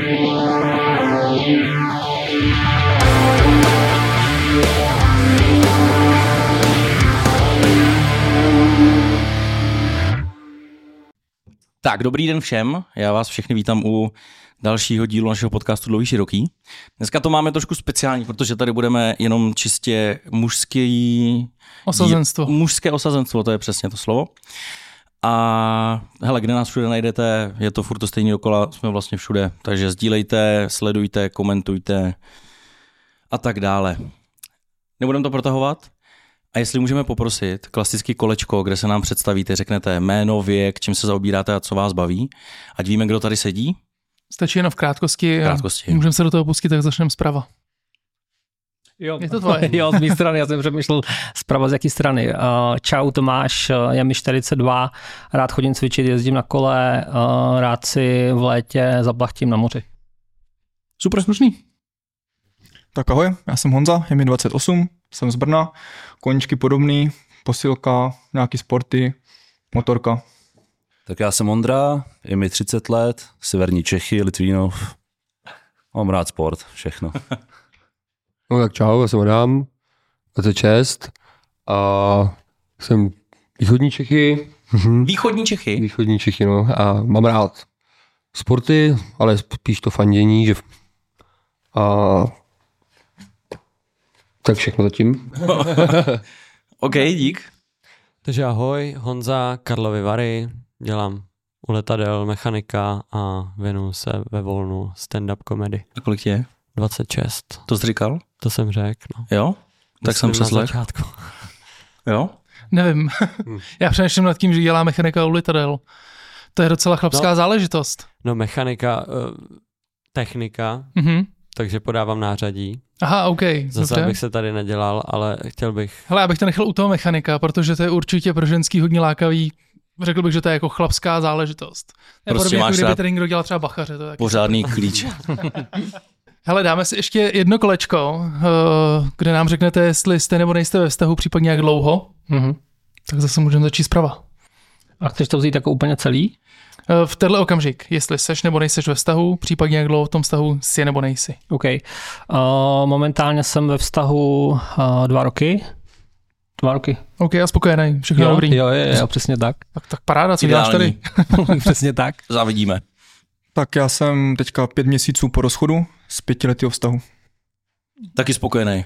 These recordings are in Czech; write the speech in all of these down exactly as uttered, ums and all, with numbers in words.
Tak, dobrý den všem, já vás všechny vítám u dalšího dílu našeho podcastu Dlouhý široký. Dneska to máme trošku speciální, protože tady budeme jenom čistě mužský... Osazenstvo. Mužské osazenstvo, to je přesně to slovo. A hele, kde nás všude najdete, je to furt to stejný dokola, jsme vlastně všude, takže sdílejte, sledujte, komentujte a tak dále. Nebudeme to protahovat? A jestli můžeme poprosit, klasický kolečko, kde se nám představíte, řeknete jméno, věk, čím se zaobíráte a co vás baví, ať víme, kdo tady sedí. Stačí jenom v krátkosti. V krátkosti. Můžeme se do toho pustit, tak začneme zprava. Jo, je to tvoje. Jo, z mé strany, já jsem přemýšlel zprava z jaký strany. Čau Tomáš, je mi čtyřicet dva, rád chodím cvičit, jezdím na kole, rád si v létě zaplachtím na moři. Super slušný. Tak ahoj, já jsem Honza, je mi dvacet osm, jsem z Brna, koníčky podobný, posilka, nějaký sporty, motorka. Tak já jsem Ondra, je mi třicet let, severní Čechy, Litvínov. Mám rád sport, všechno. No tak čau, já jsem Adam, dvacet šest a jsem východní Čechy. Východní Čechy? Východní Čechy, no, a mám rád sporty, ale spíš to fandění, že a tak všechno zatím. OK, dík. Takže ahoj, Honza, Karlovy Vary, dělám u letadel mechanika a věnuju se ve volnu stand-up komedy. A kolik tě je? dvacet šest. To jsi říkal? To jsem řekl, no. Jo? Tak jsem přeslech. Jo? Nevím. Já přemýšlím nad tím, že dělá mechanika u letadel. To je docela chlapská no, záležitost. No mechanika, uh, technika, mm-hmm. takže podávám nářadí. Aha, OK. Zase dobře. bych se tady nedělal, ale chtěl bych... Hele, já bych to nechal u toho mechanika, protože to je určitě pro ženský hodně lákavý. Řekl bych, že to je jako chlapská záležitost. Prostě podobně, máš jako kdyby rád tady někdo dělal třeba bachaře. To je pořádný klíč. Hele, dáme si ještě jedno kolečko, kde nám řeknete, jestli jste nebo nejste ve vztahu, případně jak dlouho. Mm-hmm. Tak zase můžeme začít zprava. A chceš to vzít jako úplně celý? V tenhle okamžik, jestli seš nebo nejseš ve vztahu, případně jak dlouho v tom vztahu jsi nebo nejsi. OK. Uh, momentálně jsem ve vztahu uh, dva roky. Dva roky. OK, a spokojený, všechno jo, dobrý. Jo, jo, jo, přesně tak. Tak, tak paráda, co děláš tady? Přesně tak. Závidíme. Tak já jsem teďka pět měsíců po rozchodu z pětiletého vztahu. Taky spokojený.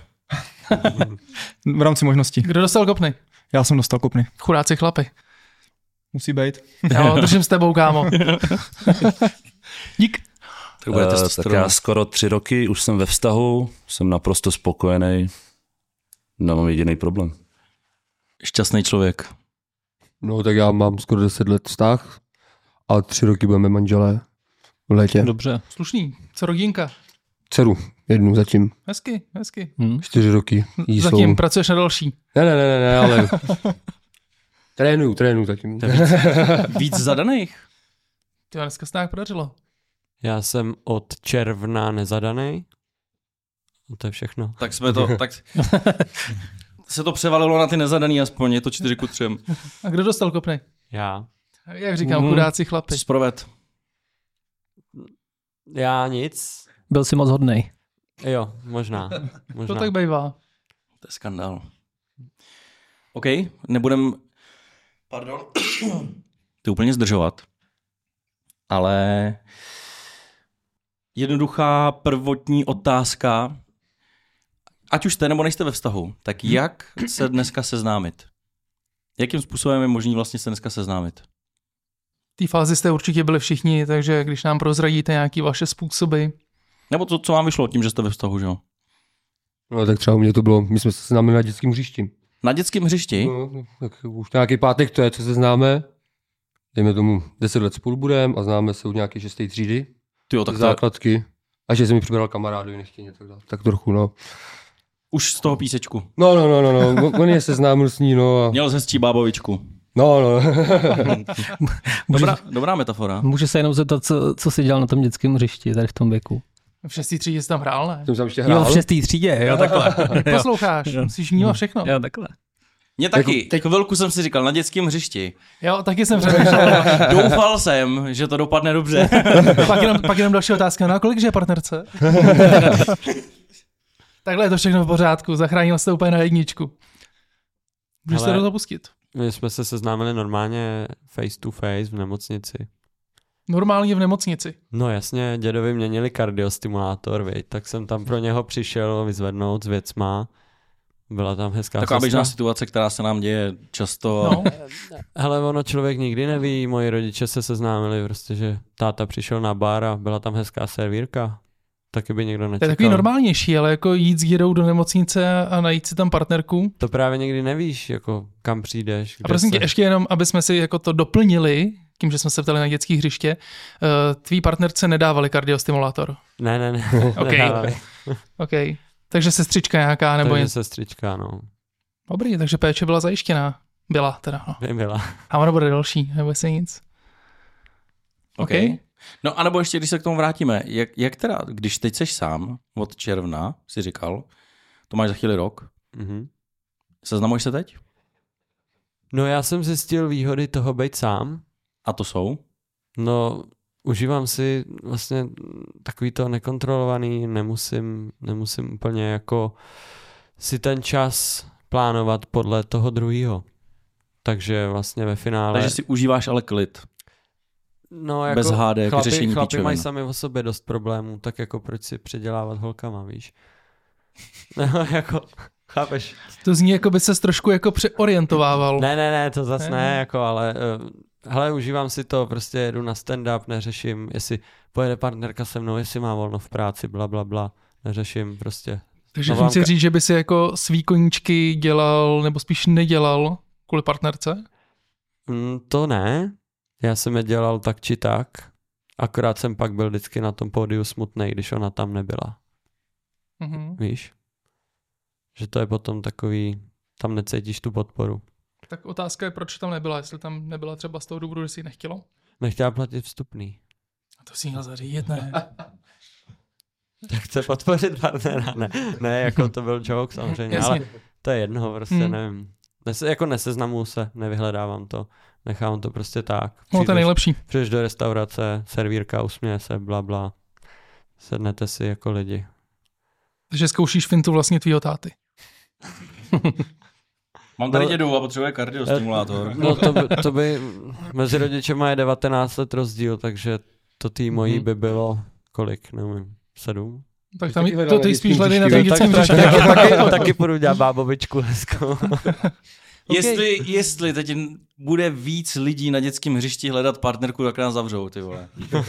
V rámci možností. Kdo dostal kopny? Já jsem dostal kopny. Chudáci chlapi. Musí být. Jo, držím s tebou, kámo. Dík. Tak, bude uh, tak já skoro tři roky už jsem ve vztahu, jsem naprosto spokojený, nemám jediný problém. Šťastný člověk. No tak já mám skoro deset let vztah a tři roky budeme manželé v létě. Dobře. Slušný. Co rodinka? Dceru, jednu zatím. Hezky, hezky. Hmm. Čtyři roky. Jí Zatím jsou... pracuješ na další. Ne, ne, ne, ne, ale trénuju, trénuju zatím. Víc, víc zadaných? Ty dneska se nějak podařilo. Já jsem od června nezadaný. To je všechno. Tak jsme to, tak se to převalilo na ty nezadaný aspoň, je to čtyři ku třem. A kdo dostal kopny? Já. Jak říkám, chudáci chlapi. Co jsi proved? Já nic. Byl jsi moc hodnej. Jo, možná. možná. To tak bývá. To je skandál. OK, nebudem, pardon, ty úplně zdržovat, ale jednoduchá prvotní otázka, ať už jste nebo nejste ve vztahu, tak jak se dneska seznámit? Jakým způsobem je možný vlastně se dneska seznámit? V té fázi jste určitě byli všichni, takže když nám prozradíte nějaké vaše způsoby. Nebo to, co vám vyšlo tím, že jste ve vztahu, že jo? No tak třeba u mě to bylo, my jsme se seznámili na dětském hřišti. Na dětském hřišti? No, tak už nějaký pátek to je, co se známe. Dejme tomu deset let spolu budeme a známe se od nějaké šesté třídy. Tyjo, tak základky. A že jsem mi přibral kamarádovi nechtěně, tak, tak trochu, no. Už z toho písečku. No, no, no, no, no. On je seznámil s ní, no. A... Měl hezčí bábovičku. No, no. Dobrá, dobrá metafora. Může se jenom zeptat, co, co jsi dělal na tom dětském hřišti, tady v tom věku. V šestý třídě jsi tam hrál, ne? Jsem tam ještě hrál. Jo, v šestý třídě, jo, takhle. Posloucháš, musíš vnímat všechno. Jo, takhle. Mě taky, teď chvilku jsem si říkal, na dětském hřišti. Jo, taky jsem přemýšlel. Doufal jsem, že to dopadne dobře. pak, jenom, pak jenom další otázka, no a kolik je partnerce? Takhle je to všechno v pořádku, zachránil jste úplně na jedničku. Můžeš se do toho pustit. My jsme se seznámili normálně face to face v nemocnici. Normálně v nemocnici. No jasně, dědovi měnili kardiostimulátor, viď? Tak jsem tam pro něho přišel vyzvednout s věcma. Byla tam hezká Taková sestra. běžná situace, která se nám děje často. No. Hele, ono člověk nikdy neví, moji rodiče se seznámili prostě, že táta přišel na bar a byla tam hezká servírka. Taky by někdo To je nečekal. takový normálnější, ale jako jít s dědou do nemocnice a najít si tam partnerku. To právě nikdy nevíš, jako kam přijdeš. A prosím se... tě, ještě jenom, aby jsme si jako to doplnili, tím, že jsme se ptali na dětské hřiště, uh, tvý partnerce nedávali kardiostimulátor. Ne, ne, ne. OK. Nedávali. OK. Takže sestřička nějaká, nebo Takže jen... sestřička, no. Dobrý, takže péče byla zajištěná. Byla teda, no. Nebyla. A ono bude další, nebo se nic. OK. No a nebo ještě, když se k tomu vrátíme, jak, jak teda, když teď seš sám od června, si říkal, to máš za chvíli rok, Mhm. seznamuješ se teď? No já jsem zjistil výhody toho být sám. A to jsou? No, užívám si vlastně takový to nekontrolovaný, nemusím, nemusím úplně jako si ten čas plánovat podle toho druhýho. Takže vlastně ve finále... Takže si užíváš ale klid. No, jako bez hádek, chlapi, řešení chlapi píčovin. mají sami o sobě dost problémů, tak jako proč si předělávat holkama, víš? No, jako, chápeš? To zní, jako by ses trošku jako přeorientovával. Ne, ne, ne, to zas Ne, ne, ne. jako, ale uh, hele, užívám si to, prostě jedu na stand-up, neřeším, jestli pojede partnerka se mnou, jestli má volno v práci, bla, bla, bla, neřeším prostě. Takže No, tím vám chci ka- říct, že by si jako svý koníčky dělal, nebo spíš nedělal kvůli partnerce? Mm, to ne, já jsem je dělal tak či tak, akorát jsem pak byl vždycky na tom pódiu smutnej, když ona tam nebyla, Mhm. víš? Že to je potom takový, tam necítíš tu podporu. Tak otázka je, proč tam nebyla, jestli tam nebyla třeba z toho důvodu, že si ji nechtělo? Nechtěla platit vstupný. A to si měl zařídit, ne? Tak chce podpořit partnera, ne, ne, jako to byl joke samozřejmě, Jasně. ale to je jedno, prostě Hmm. nevím. Nese, jako neseznamuju se, nevyhledávám to, nechám to prostě tak. No to je Přijdeš- nejlepší. Přijdeš do restaurace, servírka, usměje se, bla, bla. Sednete si jako lidi. Takže zkoušíš fintu vlastně tvýho táty. Mám tady No- dědu a potřebuje kardiostimulátor. No to by, to by mezi rodičema je devatenáct let rozdíl, takže to tý mojí Mhm. by bylo kolik, nevím, sedm? Tak tam taky hledal to na ty dětském spíš hledej na hřišti, tom jo? dětském tak, hřišti. taky, taky, taky půjdu dělat bábovičku hezkou. Jestli, jestli teď bude víc lidí na dětském hřišti hledat partnerku, tak nás zavřou, ty vole.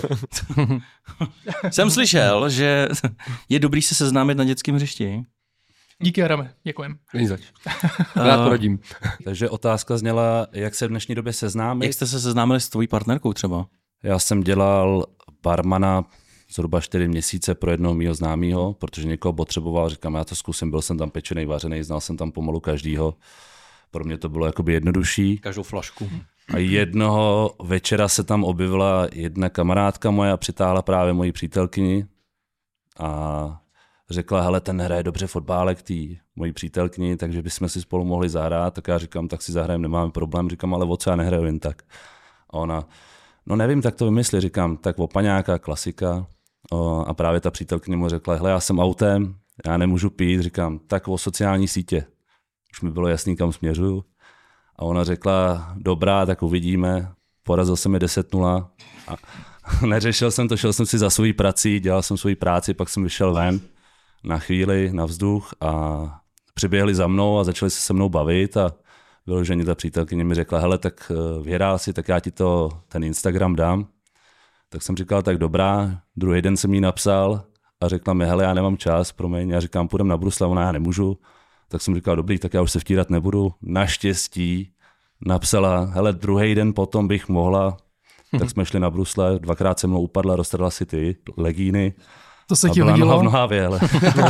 Jsem slyšel, že je dobrý se seznámit na dětském hřišti. Díky, Adame, děkujem. Není zač. Rád poradím. Takže otázka zněla, jak se v dnešní době seznámit. Jak jste se seznámili s tvojí partnerkou třeba? Já jsem dělal barmana zhruba čtyři měsíce pro jednoho mýho známýho, protože někoho potřeboval, říkám, já to zkusím, byl jsem tam pečený, vařený, znal jsem tam pomalu každýho. Pro mě to bylo jakoby jednodušší. Každou flašku. A jednoho večera se tam objevila jedna kamarádka moje a přitáhla právě moji přítelkyni a řekla, hele, ten hraje dobře fotbálek tý mojí přítelkyni, takže bychom si spolu mohli zahrát. Tak já říkám, tak si zahrajeme, nemáme problém. Říkám, ale o co já nehraju jen tak. A ona, no nevím, tak to vymysli. Říkám, tak opaňáka, klasika. O, a právě ta přítelkyně mu řekla, hele, já jsem autem, já nemůžu pít. Říkám, tak o sociální sítě. Už mi bylo jasný, kam směřuju. A ona řekla, dobrá, tak uvidíme. Porazil jsem mi deset nula. A neřešil jsem to, šel jsem si za svojí prací, dělal jsem svoji práci, pak jsem vyšel ven na chvíli, na vzduch a přiběhli za mnou a začali se se mnou bavit a vyloženě ta přítelkyně mi řekla, hele, tak vyhrál si, tak já ti to, ten Instagram dám. Tak jsem říkal, tak dobrá, druhý den jsem jí napsal a řekla mi, hele, já nemám čas, promiň, já říkám, půjdem na Brusle, ona, já nemůžu. Tak jsem říkal, dobrý, tak já už se vtírat nebudu. Naštěstí napsala, hele, druhý den potom bych mohla, tak jsme šli na Brusle, dvakrát se mnou upadla, roztrhla si ty legíny. To se A ti byla noha v hodilo. nohavě, ale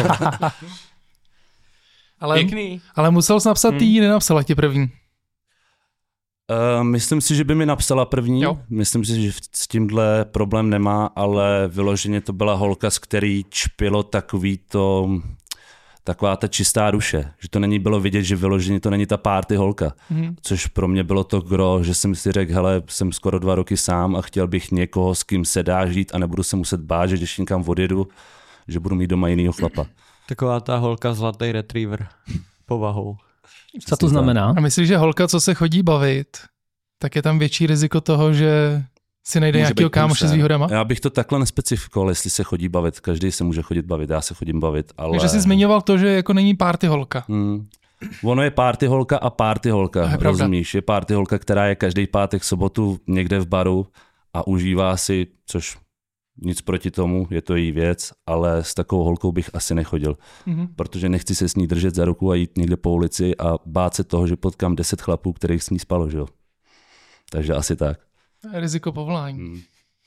Ale, Pěkný. ale musel jsi napsat ty, nenapsala ti první. Uh, myslím si, že by mi napsala první. Jo. Myslím si, že s tímhle problém nemá, ale vyloženě to byla holka, z který čpilo takový to taková ta čistá duše, že to není bylo vidět, že vyloženě to není ta party holka, Mhm. což pro mě bylo to gro, že jsem si řekl, hele, jsem skoro dva roky sám a chtěl bych někoho, s kým se dá žít a nebudu se muset bát, že když někam odjedu, že budu mít doma jinýho chlapa. Taková ta holka zlatý retriever povahou. Co to znamená? A myslíš, že holka, co se chodí bavit, tak je tam větší riziko toho, že si najde Může nějakého být kámoše průser. s výhodama? Já bych to takhle nespecifikoval, jestli se chodí bavit, každý se může chodit bavit, já se chodím bavit, ale... Takže jsi zmiňoval to, že jako není party holka. Hmm. Ono je party holka a party holka, To je pravda. rozumíš? Je party holka, která je každý pátek, sobotu někde v baru a užívá si, což nic proti tomu, je to její věc, ale s takovou holkou bych asi nechodil, Mhm. protože nechci se s ní držet za ruku a jít někde po ulici a bát se toho, že potkám deset chlapů, kterých s ní spalo, že jo? Takže asi tak. To je riziko povolání. Hmm.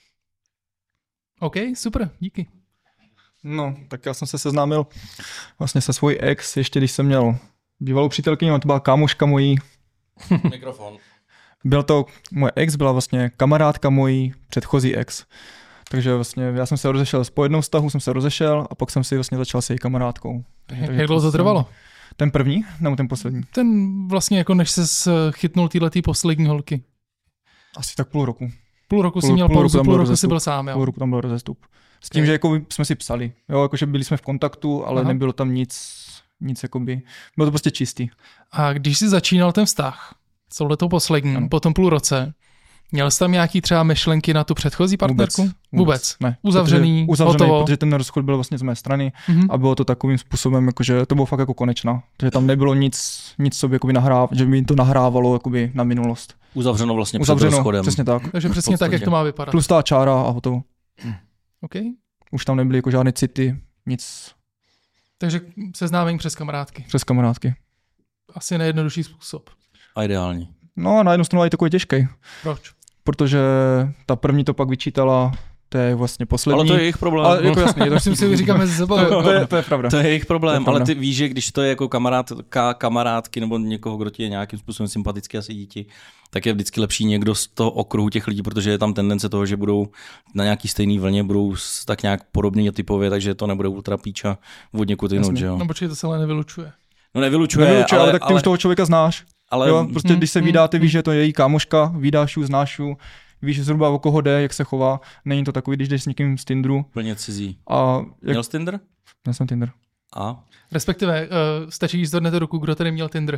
OK, super, díky. No, tak já jsem se seznámil vlastně se svojí ex, ještě když jsem měl bývalou přítelkyni, ona to byla kámoška mojí. Mikrofon. Byl to, moje ex byla vlastně kamarádka mojí předchozí ex. Takže vlastně já jsem se rozešel, po jednom vztahu jsem se rozešel a pak jsem si vlastně začal s její kamarádkou. Jak, jak dlouho to trvalo? Ten první nebo ten poslední? Ten vlastně jako než se chytnul týhletý poslední holky. Asi tak půl roku. Půl roku si Půl- měl půl roku pauzu, tam půl byl roku si rozestup. byl sám, Půl jo. roku tam byl rozestup. S tím, Ok. že jako jsme si psali, jo, jakože byli jsme v kontaktu, ale Aha. nebylo tam nic, nic jakoby, bylo to prostě čistý. A když jsi začínal ten vztah, s touhletou poslední, Ano. po tom půl roce, měl jsi tam nějaký třeba myšlenky na tu předchozí partnerku? Vůbec. Vůbec. Ne. Uzavřený, Protože, uzavřený, hotovo. protože ten rozchod byl vlastně z mé strany Mhm. a bylo to takovým způsobem, jakože to bylo fakt jako konečná. Takže tam nebylo nic, nic sobě jakoby nahráv, že by mi to nahrávalo jakoby na minulost. Uzavřeno vlastně před Uzavřeno, rozchodem. přesně tak. Takže přesně tak, jak podstatě. to má vypadat. Plus ta čára a hotovo. OK. Už tam nebyly jako žádné city, nic Takže seznámení přes kamarádky. přes kamarádky. Asi nejjednodušší způsob. A ideální. No a na jednu stranu je takový těžký, Proč? protože ta první to pak vyčítala, to je vlastně poslední. Ale to je jejich problém. Ale jako jasně, je to, Musím si říkat mezi sebou. to, je, to, je, to je pravda. To je jejich problém, To je ale pravda. ty víš, že když to je jako kamarádka, kamarádky nebo někoho, kdo ti je nějakým způsobem sympatický a sedí ti, tak je vždycky lepší někdo z toho okruhu těch lidí, protože je tam tendence toho, že budou na nějaký stejný vlně, budou s- tak nějak podobně typově, takže to nebude ultra píča od někud jinut, Jasně. že jo. No počkej, to se ale nevylučuje. No nevylučuje, Nevylučuje, ale, ale, tak ty ale, už toho člověka znáš. ale jo, prostě Mm, když se mm, vydáte, mm. víš, že to je její kámoška, vydáš ju, znáš ju, víš zhruba o koho jde, jak se chová. Není to takový, když jdeš s někým z Tinderu úplně cizí. a jak... Měl jsi Tinder? Já jsem Tinder. A? Respektive, uh, stačí, když zvednete ruku, kdo tady měl Tinder.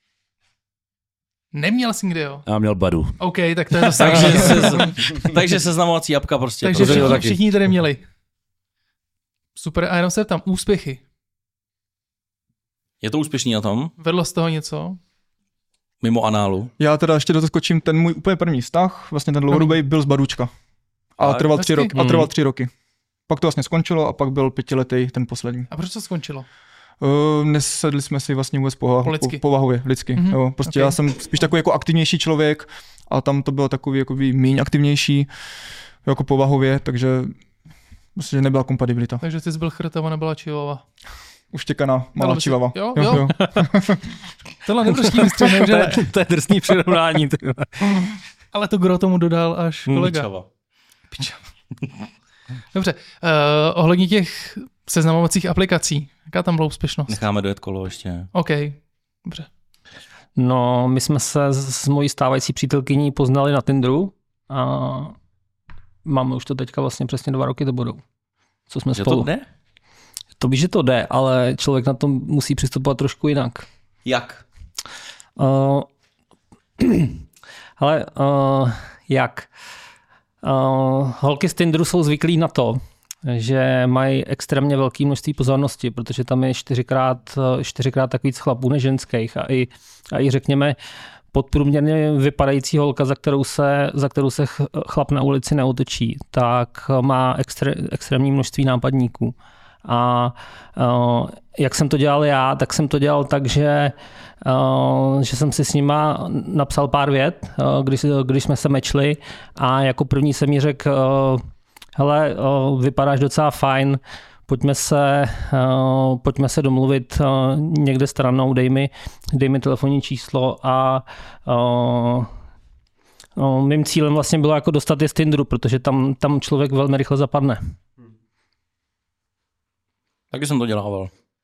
Neměl jsi nikdy, jo? Já měl Badu. OK, tak to je to takže, se, takže seznamovací apka prostě. Takže prostě všichni, taky. všichni tady měli. Super, a jenom se tam úspěchy. Je to úspěšný na tom? Vedlo z toho něco? Mimo análu? Já teda ještě doskočím, ten můj úplně první vztah, vlastně ten dlouhodobý byl z Badučka. A Tak, trval tři, hezky. roky, a Mm. trval tři roky. Pak to vlastně skončilo a pak byl pětiletý ten poslední. A proč to skončilo? Uh, nesedli jsme si vlastně vůbec povahu, Po lidsky. po, povahově, lidsky. Mhm, Jo. Prostě ok. já jsem spíš takový jako aktivnější člověk a tam to bylo takový jako míň aktivnější jako povahově, takže myslím, že nebyla kompatibilita. Takže ty jsi byl chrt a ona byla čivava. Uštěkaná Dalo malá by se- čivava. jo, jo. Tohle neprostý vystřih, To že? je, to je drsný přirovnání. ty vole. Ale to gro tomu dodal až kolega. Pičava. Dobře, uh, ohledně těch seznamovacích aplikací, jaká tam byla úspěšnost? Necháme dojet kolo ještě. OK, dobře. No, my jsme se s, s mojí stávající přítelkyní poznali na Tinderu a máme už to teďka vlastně přesně dva roky to budou. Co jsme Že spolu. to jde? To víš, že to jde, ale člověk na tom musí přistupovat trošku jinak. Jak? Uh, ale uh, jak? Uh, holky z Tinderu jsou zvyklí na to, že mají extrémně velké množství pozornosti, protože tam je čtyřikrát, čtyřikrát tak víc chlapů než ženských a i, a i řekněme podprůměrně vypadající holka, za kterou se, za kterou se chlap na ulici neotočí, tak má extré, extrémní množství nápadníků. A uh, jak jsem to dělal já, tak jsem to dělal tak, že, uh, že jsem si s nima napsal pár vět, uh, když, když jsme se mečli a jako první jsem mi řekl, uh, hele, uh, vypadáš docela fajn, pojďme se, uh, pojďme se domluvit uh, někde stranou, dej mi, dej mi telefonní číslo a uh, uh, mým cílem vlastně bylo jako dostat je z Tinderu, protože tam, tam člověk velmi rychle zapadne. Taky jsem to dělával.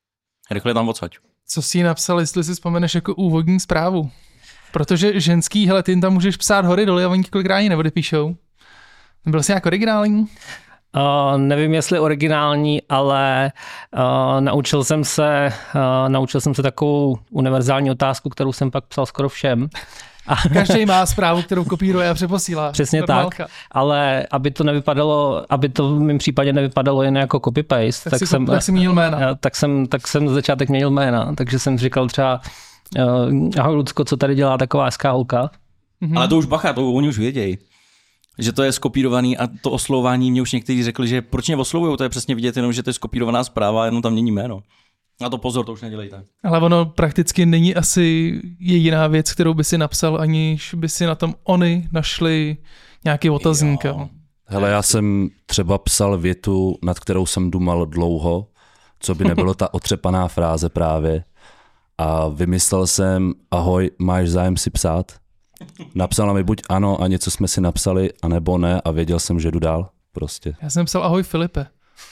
Rychle tam odsaď. Co jsi jí napsal, jestli si vzpomeneš jako úvodní zprávu? Protože ženský, hele, ty tam můžeš psát hory doly a oni kolikrát ani neodepíšou. Byl jsi nějak originální? Uh, nevím, jestli originální, ale uh, naučil jsem se uh, naučil jsem se takovou univerzální otázku, kterou jsem pak psal skoro všem. A každý má zprávu, kterou kopíruje a přeposílá. Přesně Normálka. tak, ale aby to nevypadalo, aby to v mém případě nevypadalo jen jako copy-paste, tak, tak, si, jsem, tak si měnil jména. tak, jsem, tak jsem z začátek měnil jména, takže jsem říkal třeba uh, ahoj Lucko, co tady dělá taková hezká holka. Mhm. Ale to už bacha, to oni už vědějí. Že to je skopírovaný a to oslovování mě už někteří řekli, že proč mě oslovujou, to je přesně vidět jenom, že to je skopírovaná zpráva a jenom tam mění jméno. Na to pozor, to už nedělejte. Ale ono prakticky není asi jediná věc, kterou by si napsal, aniž by si na tom oni našli nějaký otazník. Jo. Hele, já jsem třeba psal větu, nad kterou jsem dumal dlouho, co by nebylo ta otřepaná fráze právě. A vymyslel jsem, ahoj, máš zájem si psát? Napsala mi buď ano a něco jsme si napsali, anebo ne a věděl jsem, že jdu dál. Prostě. Já jsem psal ahoj Filipe.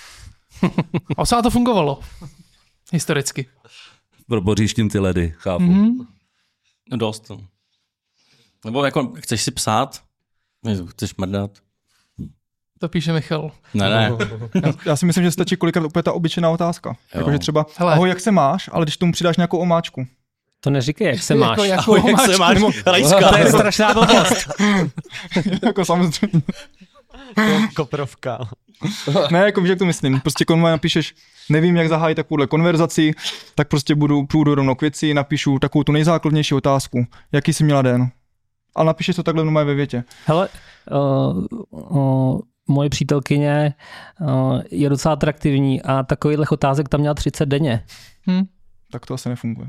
A co to fungovalo? Historicky. Proboříštím ty ledy, chápu. Mm-hmm. No dost. Nebo jako, chceš si psát? Chceš mrdat? To píše Michal. Ne, ne. Já, já si myslím, že stačí kolikrát úplně ta obyčejná otázka. Jakože třeba, Hele. ahoj, jak se máš, ale když tomu přidáš nějakou omáčku. To neříkej, jak se máš. Jako, jako Ahoj, jak se máš? Rajska. To je strašná blbost. Jako samozřejmě. Koprovka. Ne, jako víš, jak to myslím. Prostě konvo napíšeš, nevím, jak zahájit takovouhle konverzaci, tak prostě budu, půjdu rovnou k věci, napíšu takovou tu nejzákladnější otázku. Jaký jsi měla den? A napíšeš to takhle normálně ve větě. Hele, uh, uh, moje přítelkyně uh, je docela atraktivní a takovýchhle otázek tam měla třicet denně. Hm. Tak to asi nefunguje.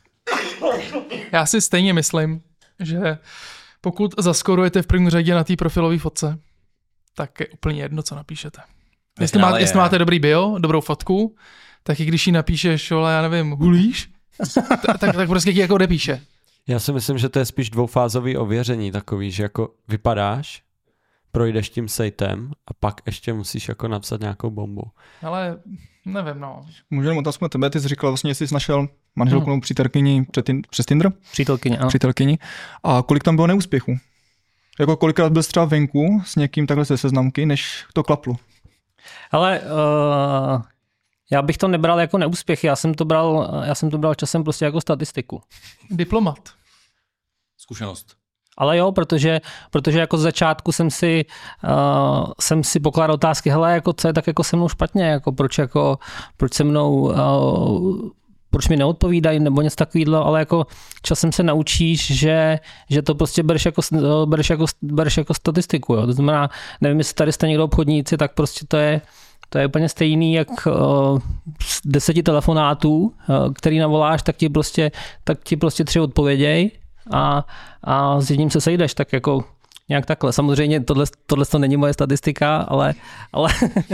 Já si stejně myslím, že pokud zaskorujete v první řadě na té profilové fotce, tak je úplně jedno, co napíšete. Jestli, má, jestli máte dobrý bio, dobrou fotku, tak i když jí napíšeš, ale já nevím, hulíš, tak, tak, tak prostě jako odepíše. Já si myslím, že to je spíš dvoufázový ověření takový, že jako vypadáš, projdeš tím sejtem a pak ještě musíš jako napsat nějakou bombu. Ale nevím, no. Můžu jenom otázku na tebe, ty jsi říkal vlastně, jestli jsi našel manželku nebo přítelkyni před tin, přes Tinder? Přítelkyně, ano. Přítelkyni. A kolik tam bylo neúspěchů? Jako kolikrát byl třeba venku s někým takhle ze seznamky, než to klaplo? Ale uh, já bych to nebral jako neúspěch, já jsem to bral, já jsem to bral časem prostě jako statistiku. Diplomat. Zkušenost. Ale jo, protože, protože jako z začátku jsem si, uh, jsem si pokládal otázky, hele, jako co je tak jako se mnou špatně, jako proč, jako, proč se mnou, uh, proč mi neodpovídají nebo něco takového, ale jako časem se naučíš, že, že to prostě bereš jako, bereš jako, bereš jako statistiku. Jo. To znamená, nevím, jestli tady jste někdo obchodníci, tak prostě to je, to je úplně stejný, jak uh, z deseti telefonátů, uh, který navoláš, tak ti prostě, tak ti prostě tři odpověděj a, a s jedním se sejdeš, tak jako nějak takhle. Samozřejmě tohle, tohle to není moje statistika, ale, ale,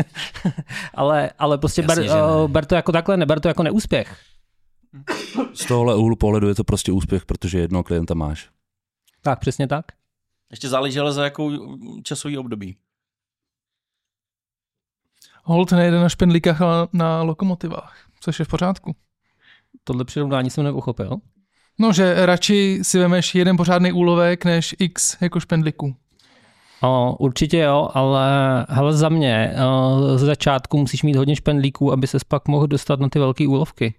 ale, ale prostě Jasně, ber, uh, ber to jako takhle, neber to jako neúspěch. Z tohohle úhlu pohledu je to prostě úspěch, protože jednoho klienta máš. Tak, přesně tak. Ještě záleží, ale za jakou časový období. Holt nejde na špendlíkách, ale na lokomotivách, což je v pořádku. Tohle přirovnání jsem nepochopil. No, že radši si vemeš jeden pořádný úlovek než x jako špendlíků. O, určitě jo, ale hele za mě, o, z začátku musíš mít hodně špendlíků, aby ses pak mohl dostat na ty velké úlovky.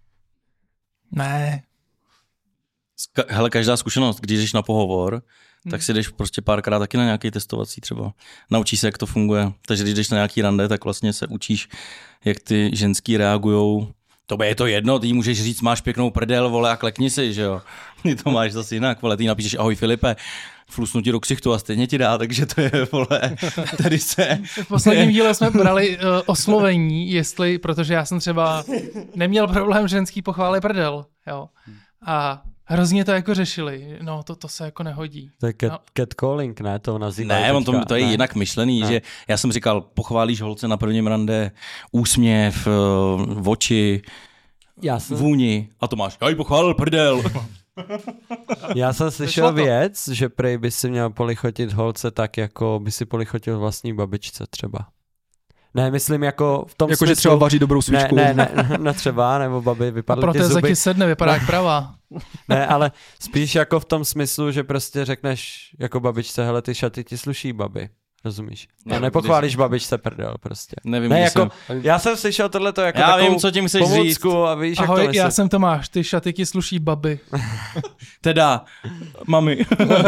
Ne. Ka- hele, každá zkušenost, když jdeš na pohovor, hmm. tak si jdeš prostě párkrát taky na nějaký testovací třeba. Naučíš se, jak to funguje. Takže když jdeš na nějaký rande, tak vlastně se učíš, jak ty ženský reagujou. Tobě je to jedno, ty můžeš říct, máš pěknou prdel, vole, a klekni si, že jo. Ty to máš zase jinak, vole, ty napíšeš ahoj Filipe, flusnu ti do ksichtu a stejně ti dá, takže to je, vole, tady se... V posledním díle jsme brali uh, oslovení, jestli, protože já jsem třeba neměl problém ženský pochválit prdel, jo. A hrozně to jako řešili, no to, to se jako nehodí. To je cat, no. catcalling, ne? To nazývají Ne, on to, teďka, to je ne. jinak myšlený, ne. Že já jsem říkal, pochválíš holce na prvním rande, úsměv, v oči, Já jsem, vůni a to máš, já jí pochválil prdel. já jsem slyšel věc, že prej by si měl polichotit holce tak, jako by si polichotil vlastní babičce třeba. Ne, myslím jako v tom Jako, smyslu... že třeba vaří dobrou svíčku. Ne, ne, ne, ne třeba, nebo babi, vypadly Pro ty té zuby. ti sedne, vypadá jak pravá. Ne, ale spíš jako v tom smyslu, že prostě řekneš jako babičce, hele, ty šaty ti sluší, babi. Rozumíš? A Ne, nepochválíš když- babičce prdel prostě. Nevím, ne, kdy jako, jsem... já jsem slyšel tohleto jako Já takovou vím, co tím chceš pomůcku a víš, jak to Ahoj, myslím. já jsem Tomáš, ty šaty ti sluší babi. Teda, mami.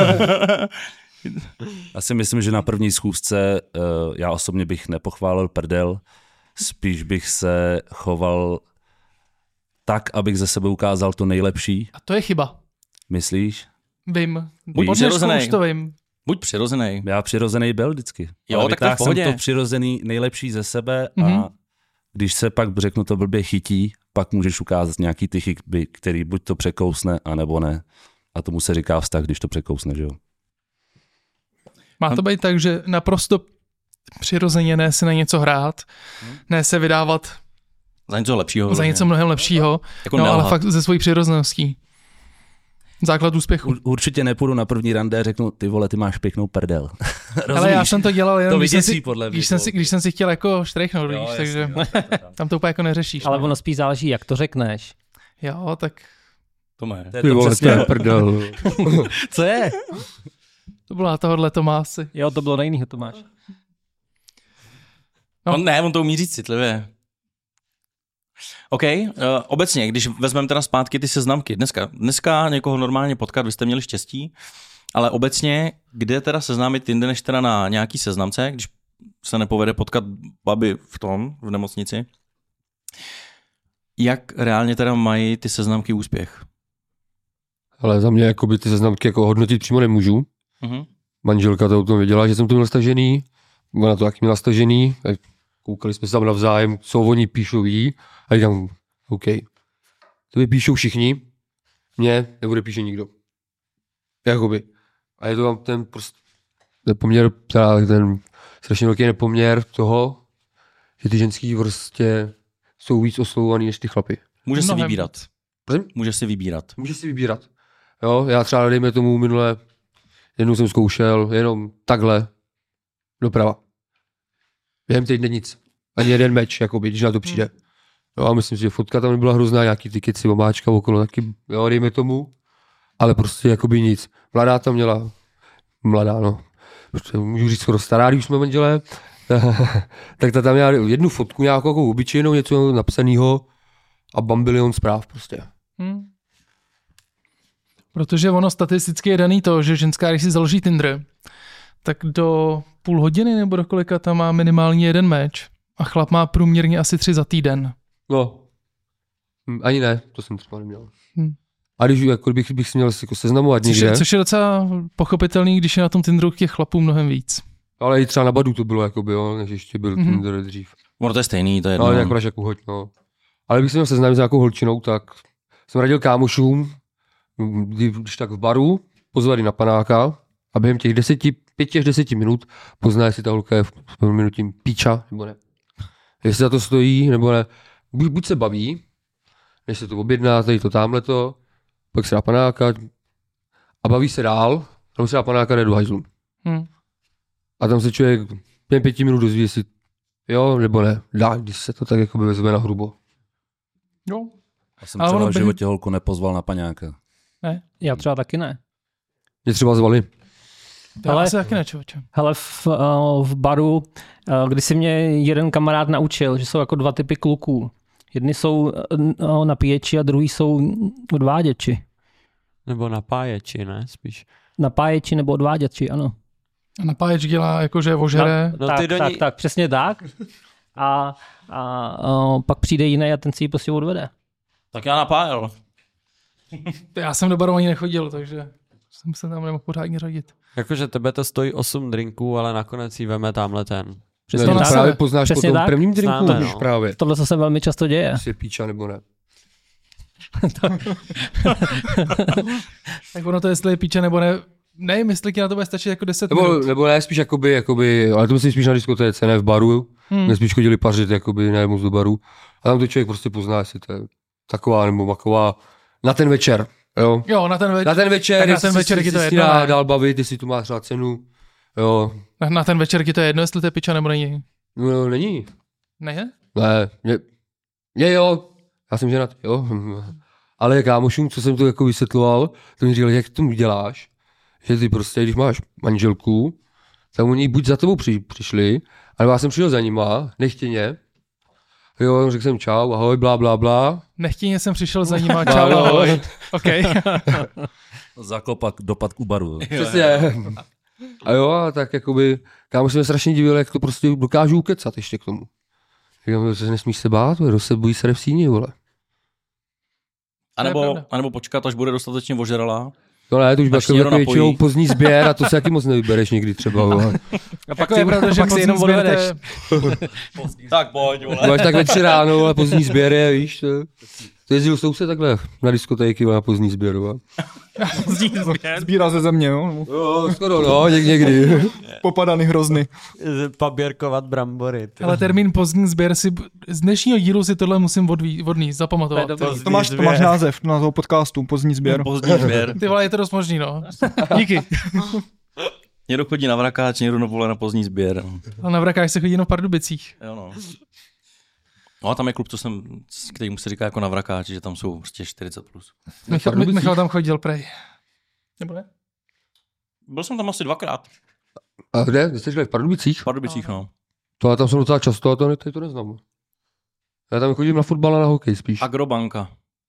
Já si myslím, že na první schůzce uh, já osobně bych nepochválil prdel, spíš bych se choval tak, abych ze sebe ukázal to nejlepší. A to je chyba. Myslíš? Vím. Buď Od přirozenej. dneska už to vím. Buď přirozený. Já přirozený byl vždycky. Jo, Ale tak to je v vytáhl jsem pohodě. to přirozený nejlepší ze sebe a Mhm. když se pak, řeknu to blbě, chytí, pak můžeš ukázat nějaký ty chyby, který buď to překousne, anebo ne. A tomu se říká vztah, když to překousne, že jo? Má to být tak, že naprosto přirozeně ne se na něco hrát, ne se vydávat Za něco lepšího. za něco mnohem lepšího, Jako no ale nelhat. fakt ze svojí přirozeností. Základ úspěchu. U- Určitě nepůjdu na první rande a řeknu, ty vole, ty máš pěknou prdel. Ale já jsem to dělal jenom, To když, jsem vyděsí si, podle mě, když, jsem to- si, když jsem si chtěl jako štrejchnout, Jo, víš, jasně, takže jo, tam, tam. tam to úplně jako neřešíš. Ale no. ono spíš záleží, jak to řekneš. Jo, tak To má. To je Ty to vole, to přesně. je prdel. Co je? to byla tohle Tomási. Jo, to bylo na jinýho, Tomáš. No. On ne, on to umí říct citlivě. OK, uh, obecně, když vezmeme teda zpátky ty seznamky, dneska, dneska někoho normálně potkat, vy jste měli štěstí, ale obecně, kde teda seznámit jinde, než teda na nějaký seznamce, když se nepovede potkat babi v tom, v nemocnici, jak reálně teda mají ty seznamky úspěch? Ale za mě jakoby ty seznamky jako hodnotit přímo nemůžu. Mhm. Manželka to o tom věděla, že jsem to měl stažený. Ona to taky měla stažený. Tak koukali jsme se tam navzájem, co oni píšou jí. A říkám, OK. To píšou všichni, mě nebude píše nikdo. Jakoby. A je to tam ten prostě nepoměr, teda ten strašně velký nepoměr toho, že ty ženský prostě jsou víc oslovovaný než ty chlapy. Může si Mnohem vybírat. víc. Prosím? Může si vybírat. Může si vybírat. Jo, já třeba dejme tomu minule, jednou jsem zkoušel jenom takhle doprava. Během týdne nic. Ani jeden meč, jakoby, když na to přijde. Jo, a myslím si, že fotka tam nebyla hrozná, nějaký ty keci, omáčka okolo, taky, jo, dejme tomu. Ale prostě jakoby nic. Mladá tam měla, mladá, no. Prostě můžu říct skoro stará, když jsme manželé. Tak ta tam měla jednu fotku, nějakou jako obyčejnou, něco napsanýho a bambilion zpráv prostě. Hm. Protože ono statisticky je daný to, že ženská, když si založí Tinder, tak do půl hodiny nebo do kolika tam má minimálně jeden meč a chlap má průměrně asi tři za týden. No, Hm, ani ne, to jsem třeba neměl. Hm. A když jako bych, bych si měl jako seznamovat Což někde, je, což je docela pochopitelný, když je na tom Tinderu těch chlapů mnohem víc. ale i třeba na Badu to bylo, jakoby, jo, než ještě byl Mhm. mm-hmm. Tinder dřív. Ono to je stejný, to je No, jedno. jako jako hoď, no. Ale když jsem měl seznámit s nějakou holčinou, tak jsem radil kámošům, kdy- když tak v baru, pozvali na panáka a během těch deseti, pěti až deseti minut pozná, jestli ta holka je v minutím píča, nebo ne. Jestli za to stojí, nebo ne. Buď, buď se baví, než se to objedná, tady to tamhleto, pak se dá panáka a baví se dál, nebo se dá panáka, jde do hajzlu. Hm. A tam se člověk během pěti minut dozví, jestli jo, nebo ne. Dá, když se to tak jako by vezme na hrubo. Jo. Já jsem Ale třeba ono v během- životě holku nepozval na paňáka. Ne, Já třeba taky ne. Mě třeba zvali. to já Ale- asi taky ne, člověče. Hele, v, uh, v baru, uh, kdy si mě jeden kamarád naučil, že jsou jako dva typy kluků. Jedni jsou uh, napíječi a druhý jsou odváděči. Nebo napáječi, ne? Spíš. Napáječi nebo odváděči, ano. A napáječ dělá jako, že ožere. No tak, ty do tak, ní... tak, přesně tak. A, a uh, pak přijde jiný a ten si ji prostě odvede. Tak já napájel. Já jsem do baru ani nechodil, takže jsem se tam nemohl pořádně řadit. Jakože tebe to stojí osm drinků, ale nakonec jí veme tamhle ten. Přesně Ne, na tak. sebe. právě poznáš Přesně po tom tak. prvním drinku, Známe, už no. právě. Tohle se velmi často děje. Jestli je píča nebo ne. Tak ono to, jestli je píče nebo ne, nevím, jestli ti na to bude stačit jako deset Nebo, minut. nebo ne, spíš jakoby, jakoby, ale to myslím spíš na diskotéce, ne v baru. Hmm. Hmm. Spíš chodili pařit, jakoby, ne moc do baru. A tam to člověk prostě pozná, jestli to je taková nebo maková na ten večer. Jo. Jo, na ten, več- Na ten večer, Tak na jestli ten si- večer si- je to si s ní jedno, dá ne? dál bavit, jestli tu má třeba cenu. Jo. na, na ten večer ti to je jedno, jestli to je piča nebo není. No, není. Ne? Ne, mě, mě jo, já jsem ženat, jo. Ale kámošům, co jsem to jako vysvětloval, to mi říkali, jak to děláš, že ty prostě, když máš manželku, tak oni buď za tebou při, přišli, ale já jsem přišel za nima, nechtěně. Jo, řekl jsem čau, ahoj, blá, blá, blá. Nechtěně jsem přišel za nima, čau, ahoj. OK. Zaklopak, dopad u baru. Přesně. A jo, a tak jakoby, kámoš se mě strašně divil, jak to prostě dokážu ukecat ještě k tomu. Říkám, že nesmíš se bát, kdo se bojí se v síni, vole. A nebo, a nebo počkat, až bude dostatečně ožralá. No ne, to už Až byl někdo jako většinou napojí. pozdní sběr a to se taky moc nevybereš někdy třeba. Vole. A pak Jako si, je pravda, že pak si jenom pozdní sběr, odvedeš. Tak pojď, vole. Máš tak ve tři ráno, ale pozdní sběr je, víš. To, to jezdil soused takhle na diskotéky na pozdní sběr. Vole. Sbírá ze země, jo? Jo, skoro, no, něk, někdy. Popadaný hrozny. Paběrkovat brambory. ty. Ale termín pozdní sběr si, z dnešního dílu si tohle musím odví, odníst, zapamatovat. To je dobrý. To máš, to máš název na toho podcastu, pozdní sběr. Pozdní sběr. Ty vole, je to dost možný, no. Díky. Někdo chodí na vrakáč, někdo na vole na pozdní sběr. A na vrakáč se chodí jenom v Pardubicích. Jo no. No a tam je klub, co jsem, který se říká jako na vrakáči, že tam jsou prostě čtyřicet plus. Michal, Pardubicích? Michal tam chodil prej. Nebo ne? Byl jsem tam asi dvakrát. A kde? Kde jste šli v Pardubicích? V Pardubicích, no. To já tam jsem docela často a to, ne, to, to neznám. Já tam chodím na fotbal a na hokej spíš. Agrobanka.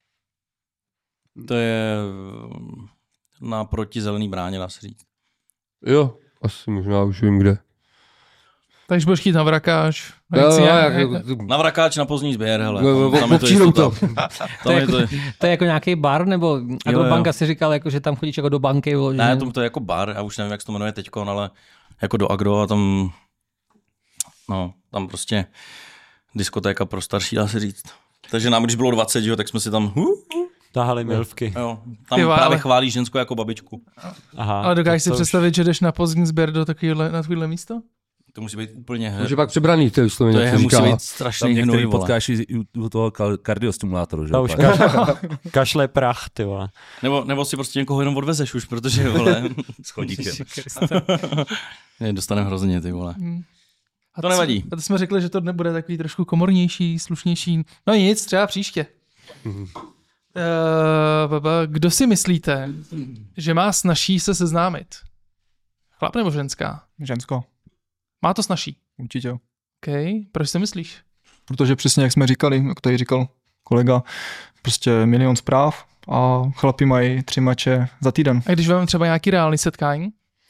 To je na proti zelený bráně, dá se říct. Jo, asi možná už vím kde. Takže budeš chtít na vrakáč. Jo, jo, jak, jak, Na vrakáč na pozdní sběr, hele. Jo, jo, Tam, tam je to občínou jistota. to. To Tam je, je to, jako, to je jako nějaký bar, nebo Agrobanka si říkal, jako, že tam chodíš jako do banky. Vole, ne, že... to, to je jako bar, já už nevím, jak se to jmenuje teďko, ale jako do agro a tam, no, tam prostě diskotéka pro starší, dá se říct. Takže nám, když bylo dvacet, jo, tak jsme si tam, hu, Tahali milvky. jo, tam Ty vole, právě ale- chválí ženskou jako babičku. Aha, Ale dokážeš to si už- představit, že jdeš na pozdní sběr do takovýhle, na takovýhle místo? To musí být úplně, Už je pak přebraný, to je to vysloveně, je, jak se musí říká. být Tam strašný některý hnoj, vole. potkáš i u toho kal- kardiostimulátoru, že To jo? už pak. kašle, kašle prach, ty vole. Nebo, nebo si prostě někoho jenom odvezeš už, protože, vole, S chodíkem. ne, dostaneme hrozně, ty vole. Hmm. A To nevadí. A to jsme řekli, že to nebude takový trošku komornější, slušnější. No nic, třeba příště. Mhm. Uh, baba, kdo si myslíte, že má snažší se seznámit? Chlap nebo ženská? Žensko, Má to snažší. určitě. jo. OK, proč si myslíš? Protože přesně jak jsme říkali, jak tady říkal kolega, prostě milion zpráv a chlapi mají tři mače za týden. A když vám třeba nějaký reálný setkání?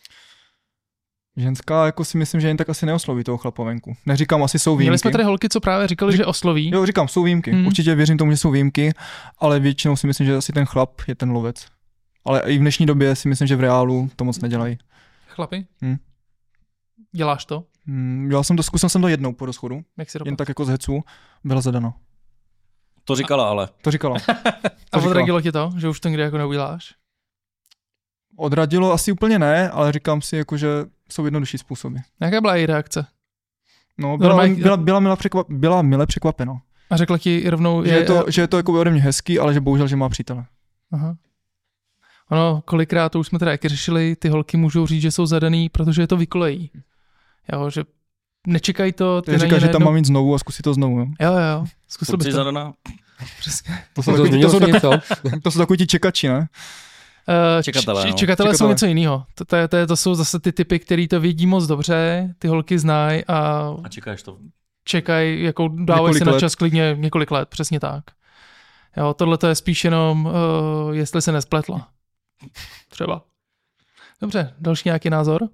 Ženská jako si myslím, že jen tak asi neosloví toho chlapa venku. Neříkám, asi jsou výjimky. Měli jsme tady holky, co právě říkali, že osloví. Jo, říkám, jsou výjimky. Hmm. Hmm. Určitě věřím tomu, že jsou výjimky, ale většinou si myslím, že asi ten chlap je ten lovec. Ale i v dnešní době si myslím, že v reálu to moc nedělají. Chlapi? Hmm. Děláš to? Hmm, já jsem to, zkusil jsem to jednou po rozchodu, Jak si jen dopadl? tak jako z hecu, byla zadana. To říkala ale. To říkala. A říkala. odradilo tě to, že už to někde jako neuděláš? Odradilo asi úplně ne, ale říkám si, jako, že jsou jednodušší způsoby. Jaká byla její reakce? No, byla, Normálně- byla, byla, mile překvap, byla mile překvapena. A řekla ti rovnou, Že je to, že je to jako ode mě hezký, ale že bohužel, že má přítele. Aha. Ono, kolikrát to už jsme teda jak řešili, ty holky můžou říct, že jsou zadaný, protože je to vykolejí. Jo, že nečekají to. Ty Ty na říká, ně že tam najednou- mám jít znovu a zkusit to znovu. Jo. Jo, jo, zkusil bys Kluci to. zadaná. Přesně. To, jsou To takový, to, změnilo jsou se takový, něco? to jsou takový ti čekači, ne? Uh, Čekatelé, no. Čekatelé jsou Čekatelé. něco jiného. To, to, to, to jsou zase ty typy, který to vědí moc dobře, ty holky znají a A čekáš to. čekají, jako dávají Několik si na let. čas klidně několik let, přesně tak. Jo, tohle to je spíš jenom, uh, jestli se nespletla. Třeba. Dobře, další nějaký názor?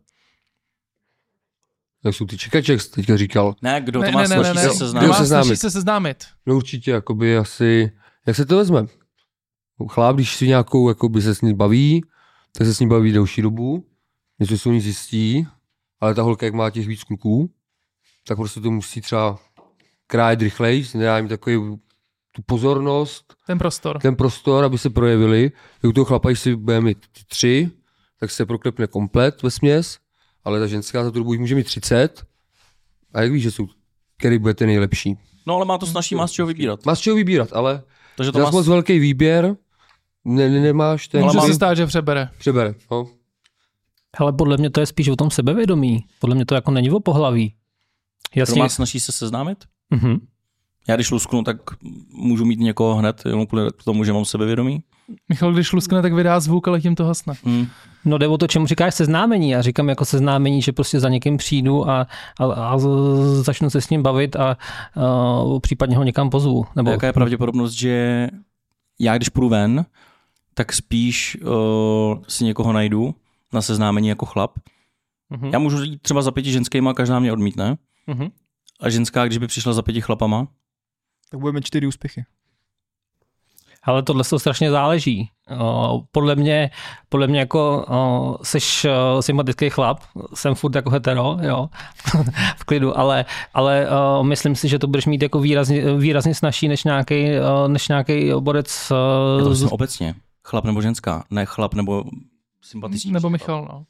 Tak jsou ty čekače, jak jsi teďka říkal. Ne, kdo ne, to má ne, ne, snaží ne, se ne. seznámit. Jo, Má seznámit. snaží se seznámit. No určitě, jakoby asi, jak se to vezme? Chláp, když si nějakou, jakoby se s ní baví, tak se s ní baví delší dobu, něco se o ní zjistí, ale ta holka, jak má těch víc kluků, tak prostě to musí třeba krájet rychleji, nedá jim takový tu pozornost, Ten prostor. ten prostor, aby se projevili. U toho chlapa, když si bude mít tři, tak se proklepne komplet ve směs, ale ta ženská za tu dobu jich může mít třicet. A jak víš, že jsou, který bude ten nejlepší? No ale má to snaží, má z čeho vybírat. Máš z čeho vybírat, ale Takže to to má... moc velký výběr, ne, ne, nemáš ten... Ale Může mám- se stát, že přebere. Přebere, no. Ale podle mě to je spíš o tom sebevědomí. Podle mě to jako není o pohlaví. Jasně. Kdo má snaží se seznámit? Mm-hmm. Já když lusknu, tak můžu mít někoho hned, jenom kvůli tomu, že mám sebevědomí. Michal, když luskne, tak vydá zvuk, ale tím to hasne. Hmm. No jde o to, čemu říkáš seznámení. Já říkám jako seznámení, že prostě za někým přijdu a, a, a začnu se s ním bavit a, a případně ho někam pozvu. Nebo... Jaká je pravděpodobnost, že já když půjdu ven, tak spíš uh, si někoho najdu na seznámení jako chlap. Mm-hmm. Já můžu jít třeba za pěti ženskýma, každá mě odmítne. Mm-hmm. A ženská, když by přišla za pěti chlapama? Tak budeme čtyři úspěchy. Ale tohle to strašně záleží. O, podle mě, podle mě jako o, seš o, sympatický chlap, jsem furt jako hetero, jo, v klidu, ale, ale o, myslím si, že to budeš mít jako výrazně, výrazně snažší než nějaký než nějaký borec. Já to myslím obecně. Chlap nebo ženská, ne chlap nebo sympatický. Nebo Michal, no.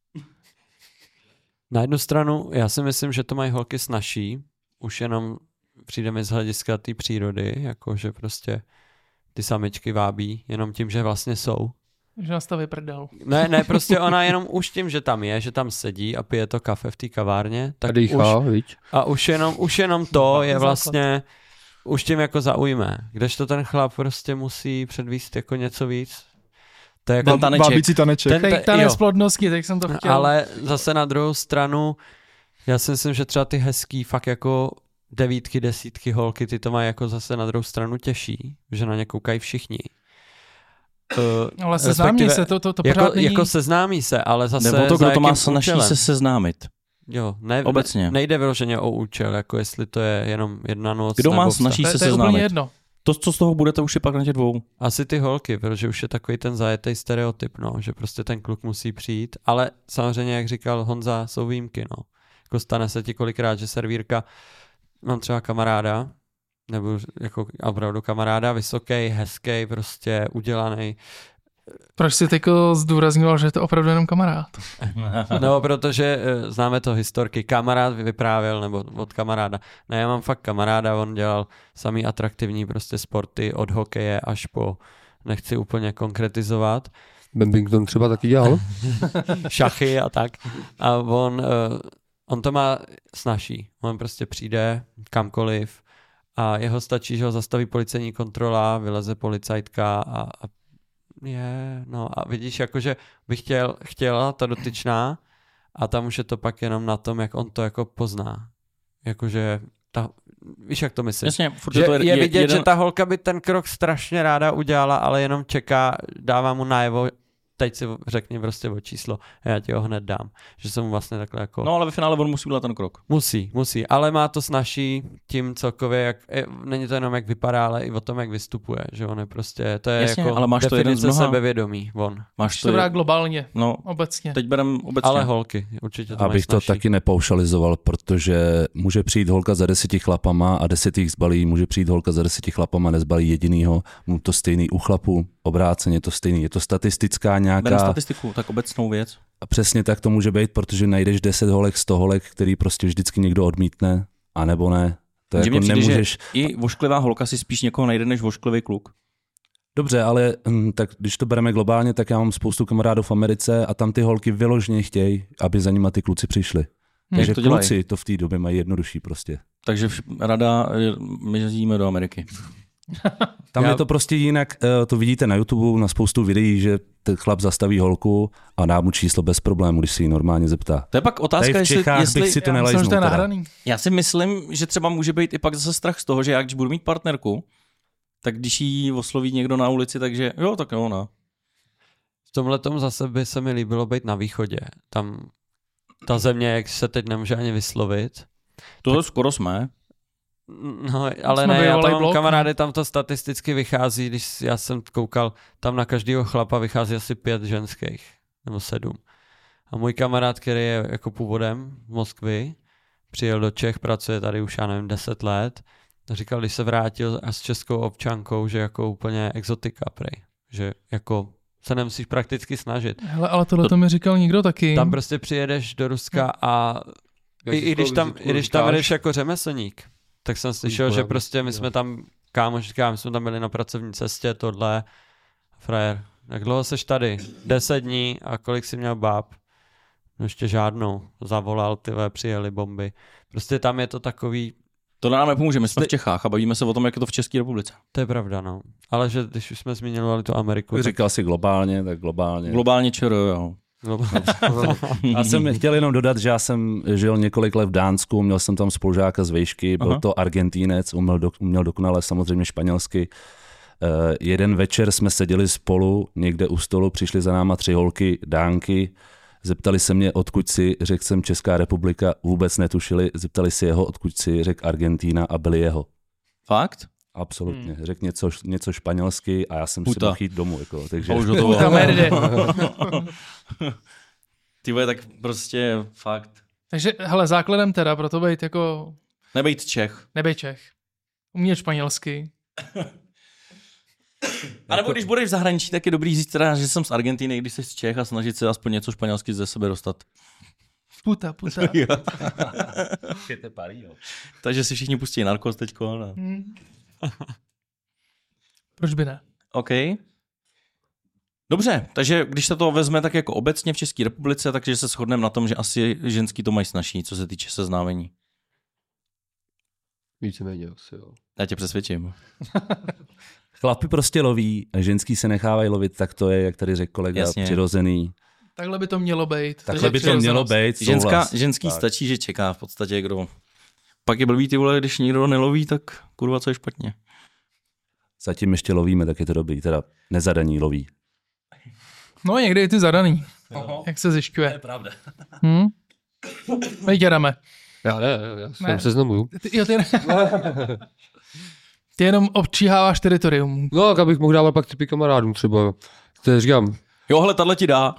Na jednu stranu, já si myslím, že to mají holky snažší, už jenom přijde mi z hlediska té přírody, jako že prostě ty samičky vábí jenom tím, že vlastně jsou. Že nastaví prdel. Ne, ne, prostě ona jenom už tím, že tam je, že tam sedí a pije to kafe v té kavárně, tak a dýchá, už, víč. a už jenom, už jenom to je vlastně, už tím jako zaujme. Kdežto ten chlap prostě musí předvíst jako něco víc. To je jako ten taneček. Bábící taneček. Ten, ten tanec plodnosti, tak jsem to chtěl. Ale zase na druhou stranu, já si myslím, že třeba ty hezký fakt jako devítky, desítky holky, ty to mají jako zase na druhou stranu těžší, že na ně koukají všichni. Uh, ale seznámí se, to, to, to pořád jako, není... jako seznámí se, ale zase nebo to, za kdo to má jakým snaží účelem. se seznámit. Jo, ne, obecně. Ne, nejde vyloženě o účel, jako jestli to je jenom jedna noc. Kdo má vztah. snaží se to, to je seznámit. úplně jedno. To, co z toho bude, to už je pak na tě dvou. Asi ty holky, protože už je takový ten zajetý stereotyp, no, že prostě ten kluk musí přijít, ale samozřejmě, jak říkal Honza, jsou výjimky, no. Jako stane se ti kolikrát, že servírka, mám třeba kamaráda, nebo jako opravdu kamaráda, vysoký, hezký, prostě udělaný. Proč jsi teďko zdůraznil, že je to opravdu jenom kamarád? No, protože uh, známe to historky, kamarád vyprávěl, nebo od kamaráda. Ne, já mám fakt kamaráda, on dělal samý atraktivní prostě sporty, od hokeje až po, nechci úplně konkretizovat. Badminton třeba taky dělal. Šachy a tak. A on, uh, on to má snaží. On prostě přijde kamkoliv a jeho stačí, že ho zastaví policejní kontrola, vyleze policajtka a, a je, no a vidíš, jakože bych chtěl, chtěla ta dotyčná a tam už je to pak jenom na tom, jak on to jako pozná. Jakože ta, víš, jak to myslím? Jasně, furt že to je, je vidět, jeden... že ta holka by ten krok strašně ráda udělala, ale jenom čeká, dává mu najevo, teď si řekni prostě o číslo a já ti ho hned dám. Že se mu vlastně takhle jako... No ale ve finále on musí udělat ten krok. Musí, musí, ale má to snaží tím celkově, jak, je, není to jenom jak vypadá, ale i o tom, jak vystupuje, že on je prostě, to je Jasně, jako ale máš to jeden z definice mnoha. sebevědomí, on. Máš To brát globálně, no, obecně. teď berem obecně. Ale holky, určitě to Abych to snaží. taky nepaušalizoval, protože může přijít holka za deseti chlapama a deset jich zbalí, může přijít holka za deseti chlapama, nezbalí jedinýho, mu to stejný u chlapu, obráceně to stejný. Je to statistická nějaká... Berem statistiku, tak obecnou věc. A přesně tak to může být, protože najdeš deset holek, sto holek, který prostě vždycky někdo odmítne, anebo ne. To Že jako přijde, nemůžeš... že i vošklivá holka si spíš někoho najde, než vošklivý kluk. Dobře, ale hm, tak když to bereme globálně, tak já mám spoustu kamarádů v Americe a tam ty holky vyložně chtějí, aby za nima ty kluci přišli. Hmm. Takže to kluci dělají. to v té době mají jednodušší prostě. Takže vš- rada, my jezdíme do Ameriky. Tam Já- je to prostě jinak, eh, to vidíte na YouTube, na spoustu videí, že ten chlap zastaví holku a dá mu číslo bez problému, když si ji normálně zeptá. To je pak otázka, Tady v jestli, Čechách jestli bych si to Já myslím, že nelajznul. to je teda. nahraný. já si myslím, že třeba může být i pak zase strach z toho, že já když budu mít partnerku, tak když jí osloví někdo na ulici, takže jo, tak jo, no. V tomhletom zase by se mi líbilo být na východě. Tam ta země, jak se teď nemůže ani vyslovit. To tak... skoro jsme. No, ale Jsme ne, já bývalý tam mám blok, kamarády, tam to statisticky vychází, když já jsem koukal, tam na každého chlapa vychází asi pět ženských, nebo sedm. A můj kamarád, který je jako původem z Moskvy, přijel do Čech, pracuje tady už, já nevím, deset let, a říkal, když se vrátil a s českou občankou, že jako úplně exotika prej, že jako se nemusíš prakticky snažit. Hele, ale tohle to mi říkal někdo taky. Tam prostě přijedeš do Ruska a i, i, když tam, i když tam jdeš jako řemeslník, tak jsem slyšel, že prostě my jsme tam, kámoš říká, my jsme tam byli na pracovní cestě, tohle, frajer, jak dlouho seš tady? Deset dní a kolik jsi měl báb? ještě žádnou. Zavolal, tyhle, přijeli bomby. Prostě tam je to takový... To nám nepomůže, my jsme v Čechách a bavíme se o tom, jak je to v České republice. To je pravda, no. Ale že když už jsme zmiňovali tu Ameriku... Říkal si globálně, tak globálně. Globálně čero, jo. Já jsem chtěl jenom dodat, že já jsem žil několik let v Dánsku, měl jsem tam spolužáka z vejšky, byl Aha. to Argentínec, uměl, do, uměl dokonale samozřejmě španělsky. Uh, jeden večer jsme seděli spolu někde u stolu, přišly za náma tři holky, Dánky, zeptali se mě, odkud si, řekl jsem Česká republika, vůbec netušili, zeptali si jeho, odkud si, řekl Argentína a byli jeho. Fakt? Absolutně, hmm. řekl něco, něco španělsky a já jsem Puta. si mohl jít domů. Jako, takže... A už do toho. Ty vole, tak prostě fakt. Takže, hele, základem teda pro to být jako... Nebejt Čech. Nebejt Čech. Umět španělsky. A nebo když budeš v zahraničí, tak je dobrý říct teda, že jsem z Argentiny, když jsi z Čech a snažit se aspoň něco španělsky ze sebe dostat. Puta, puta. Takže si všichni pustí Narcos teďko. No. Hmm. Proč by ne? OK. Dobře, takže když se to vezme tak jako obecně v České republice, takže se shodneme na tom, že asi ženský to mají snažší, co se týče seznámení. Víceméně asi, jo. Já tě přesvědčím. Chlapi prostě loví, a ženský se nechávají lovit, tak to je, jak tady řekl kolega, Jasně. přirozený. Takhle by to mělo být. Takhle by to mělo být. Ženská, ženský tak. Stačí, že čeká v podstatě, kdo... Pak je blbý ty vole, když nikdo neloví, tak kurva, co je špatně. Zatím ještě lovíme, tak je to dobrý, teda nezadaní loví. No někdy je ty zadaný. Aha. Jak se zjišťuje. To je pravda. Hm? My tě dáme. Já ne, já se Ne. seznamuju. Ty, jo, ty, ty jenom občíháváš teritorium. No, tak abych mohl dávat pak typy kamarádům třeba. To říkám. Jo, hele, tahle ti dá.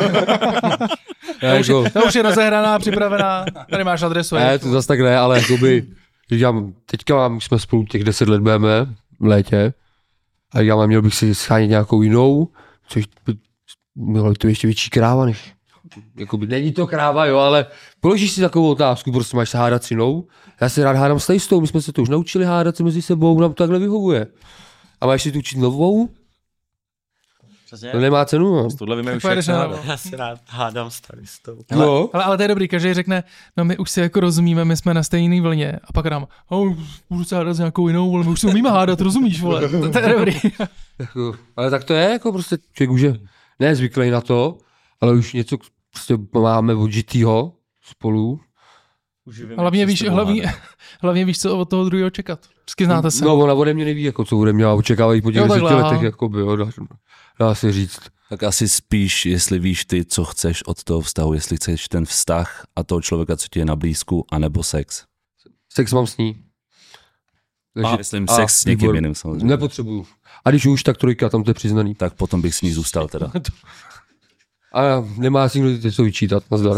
Já už, jako, to už je rozehraná, připravená. Tady máš adresu. ne, to zase tak ne, ale jakoby, říkám, teďka mám, jsme spolu těch deset let budeme v létě a říkám, měl bych si schánět nějakou jinou, což by bylo to ještě větší kráva, než, jakoby, není to kráva, jo, ale položíš si takovou otázku, prostě máš se hádat s jinou, já se rád hádám s Tejstou, my jsme se to už naučili hádat se mezi sebou, nám to takhle vyhovuje. A máš si tu učit novou? Přesně. To nemá cenu, no. Tohle víme už Tak jak pojedeš se na hádá. novo. Já si rád hádám s taristou. No. Ale, ale to je dobrý, každý řekne, no my už si jako rozumíme, my jsme na stejné vlně. A pak nám, oh, budu se hádat s nějakou jinou, ale my už si umíme hádat, rozumíš, vole. To, to je dobrý. Jako, ale tak to je, jako prostě člověk už je ne zvyklý na to, ale už něco prostě máme odžitýho spolu. Hlavně víš, hlavně, hlavně víš, co od toho druhého čekat. Vždycky znáte se. No, ona ode mě neví, jako, co ode mě a očekávají po těch Jo, deseti takhle, letech, aha. jako by, jo, dá, dá se říct. Tak asi spíš, jestli víš ty, co chceš od toho vztahu, jestli chceš ten vztah a toho člověka, co ti je na blízku, anebo sex. Sex mám s ní. Takže, A myslím sex s někým výbor. jiným samozřejmě. Nepotřebuju. A když už, tak trojka, tam to je přiznaný. Tak potom bych s ní zůstal teda. A nemá si někdo něco vyčítat, nazdar.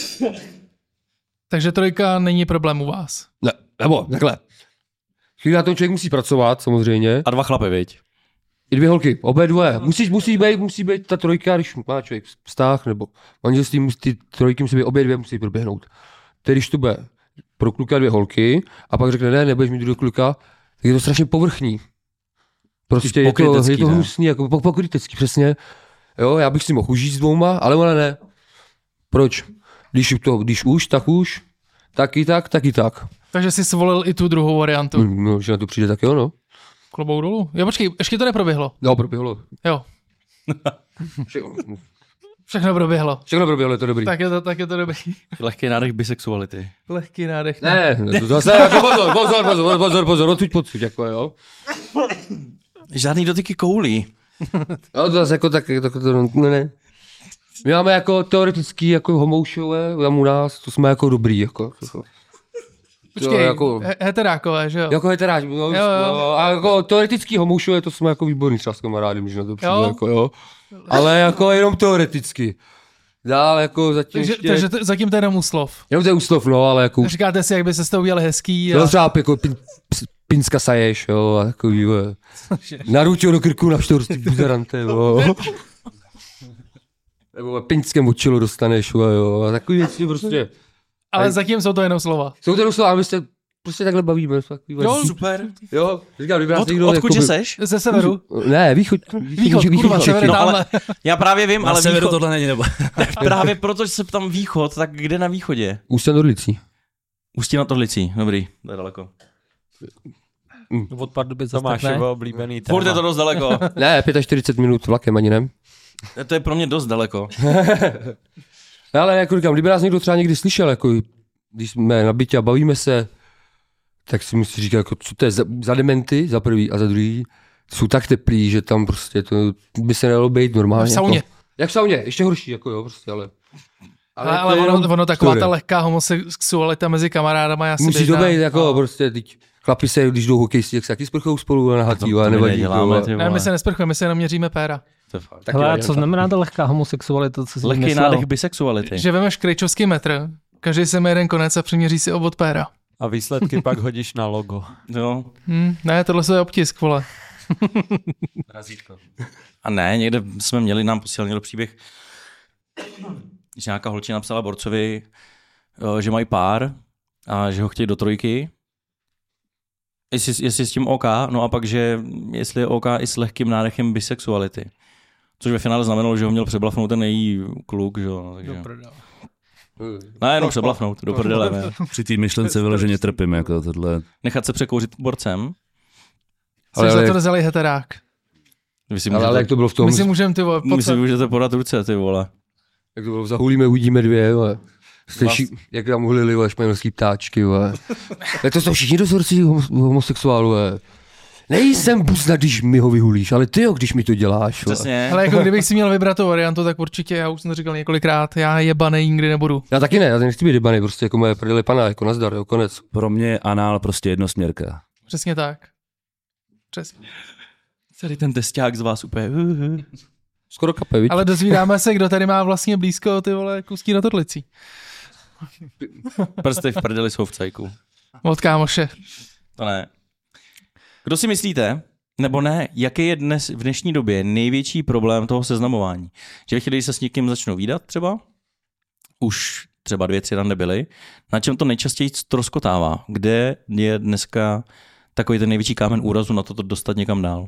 Takže trojka není problém u vás. Ne, nebo takhle. Chvíli na tom člověk musí pracovat, samozřejmě. A dva chlapy, viď? I dvě holky, obě dvoje. Musí, musí, být, musí být ta trojka, když má člověk vztah nebo manželství, musí, ty trojky musí být, obě dvě musí proběhnout. Tedy když to bude pro kluka dvě holky a pak řekne, ne, nebudeš mít druhého kluka, tak je to strašně povrchní. Prostě je to, je to hnusný, jako pokrytecký, přesně. Jo, já bych si mohl užít s dvouma, ale ona ne. Proč? Když, to, když už, tak už, tak i tak, tak i tak. Takže jsi svolil i tu druhou variantu. No, že na to přijde, tak jo, no. Klobouk dolů. Jo, počkej, ještě to neproběhlo. No, proběhlo. Jo, Všechno, všechno proběhlo. všechno proběhlo, je to dobrý. Tak je to, tak je to dobrý. Lehký nádech bisexuality. Lehký nádech. Ne, to zase, jako pozor, pozor, pozor, pozor, pozor, odsuď, pocud, jako jo. Žádný dotyky koulí. Jo, to zase jako tak, tak to, ne, ne. My máme jako teoretický jako homoušové, tam u nás, to jsme jako dobrý, jako. Počkej, jo, jako, he- heterákové, že jo? jako heteráč, no, Jo, jo. a jako teoretický homoušové, to jsme jako výborný třeba s kamarády, když na to přijde, Jo. jako jo. Ale jako jenom teoreticky. Dál jako zatím Takže, ještě... takže to, zatím to je jenom úslov. Jenom to je úslov, no, ale jako... Říkáte si, jak by se z toho udělali hezký. No A... třeba jako pin, ps- pinska saješ, jo, a takový, jo. Naručil do krku na štorství buzerante, jo. Nebo pinské močilo dostaneš, jo, a takový věci prostě. Ale Aj- zatím jsou to jenom slova. Jsou to doslova, ale my se prostě takhle bavíme. Takový Jo, super. jo, říkám, kdyby nás Od, někdo, odkud jakoby- že seš? Ze severu. Ne, východ. Východ, kurva, sever je No, tamhle. ale já právě vím, Na ale severu východ, tohle není, nebo? právě proto, že se ptám východ, tak kde na východě? Ústí nad Orlicí. Ústí nad Orlicí, dobrý, to je daleko. Od Pardubic To zase máš tak ne. jeho oblíbený téma. Furt je to dost daleko. Ne, čtyřicet pět minut vlakem ani ne. To je pro mě dost daleko. No, ale jako říkám, kdyby nás někdo třeba někdy slyšel, jako když jsme na bytě a bavíme se, tak si musí říkat, jako, co to je za, za dementy, za prvý a za druhý. Jsou tak teplý, že tam prostě to by se nedalo být normálně. V sauně. Jako, jak v sauně, ještě horší, jako jo, prostě, ale... Ale, jako ale jenom- ono, ono taková sorry. ta lehká homosexualita mezi kamarádama, já si Musí to běžná. být, jako No. prostě, teď chlapi se, když jdou hokejisti, jak se taky sprchou spolu na hatí, To- a to my nevadí. neděláme, to, ty Ne, vole. my se nesprchujeme, my se jenom měříme péra. To je fakt. taky Hele, a nevadí, co tak. znamená ta lehká homosexualita? Co jsi Lehký myslel? nádech bisexuality. Že vemeš krejčovský metr, každý se jeden konec a přiměří si obvod péra. A výsledky pak hodíš na logo. Jo. Hm, ne, tohle je obtisk, vole. A ne, někde jsme měli, nám posílal někdo příběh, když nějaká holčina napsala borcovi, eh, že mají pár a že ho chtějí do trojky. Jestli, jestli s tím OK, no a pak, že jestli je OK i s lehkým nádechem bisexuality. Což ve finále znamenalo, že ho měl přeblafnout ten její kluk, že jo. No, takže... Ne, jenom přeblafnout, do prdele. Ne. Při té myšlence vyloženě trpím, jako tohle. Nechat se překouřit borcem. Jsi Ale- ale- zatvrzalý heterák. Vy si Ale, ale jak můžete, to bylo v tom, My si můžeme, ty vole, my si pocet. můžete podat ruce, ty vole. jak to bylo v Zahulíme, uvidíme dvě, vole. Jste Vlast- ši, jak tam hulili, vole, španělský ptáčky, vole. Tak to jsou všichni dozorci homo- homosexuálové. Nejsem buzna, když mi ho vyhulíš, ale ty jo, když mi to děláš. Vole. Přesně. Ale jako kdybych si měl vybrat tu variantu, tak určitě, já už jsem to říkal několikrát, já jebanej nikdy nebudu. Já taky ne, já nechci být debany, prostě jako moje prdele pana, jako nazdar, jo, konec. Pro mě je anál prostě jednosměrka. Přesně tak. Přesně. Celý ten testák z vás úplně... uh, Skoro kape, víš? Ale dozvídáme se, kdo tady má vlastně blízko ty vole kustí na Torlicí. Prsty v prdeli jsou v cajku. Od kámoše. To ne. Kdo si myslíte, nebo ne, jaký je dnes v dnešní době největší problém toho seznamování? Že ve chvíli, když se s někým začnou vídat třeba, už třeba dvě, tři rande byly, na čem to nejčastěji ztroskotává? Kde je dneska takový ten největší kámen úrazu na to, to dostat někam dál?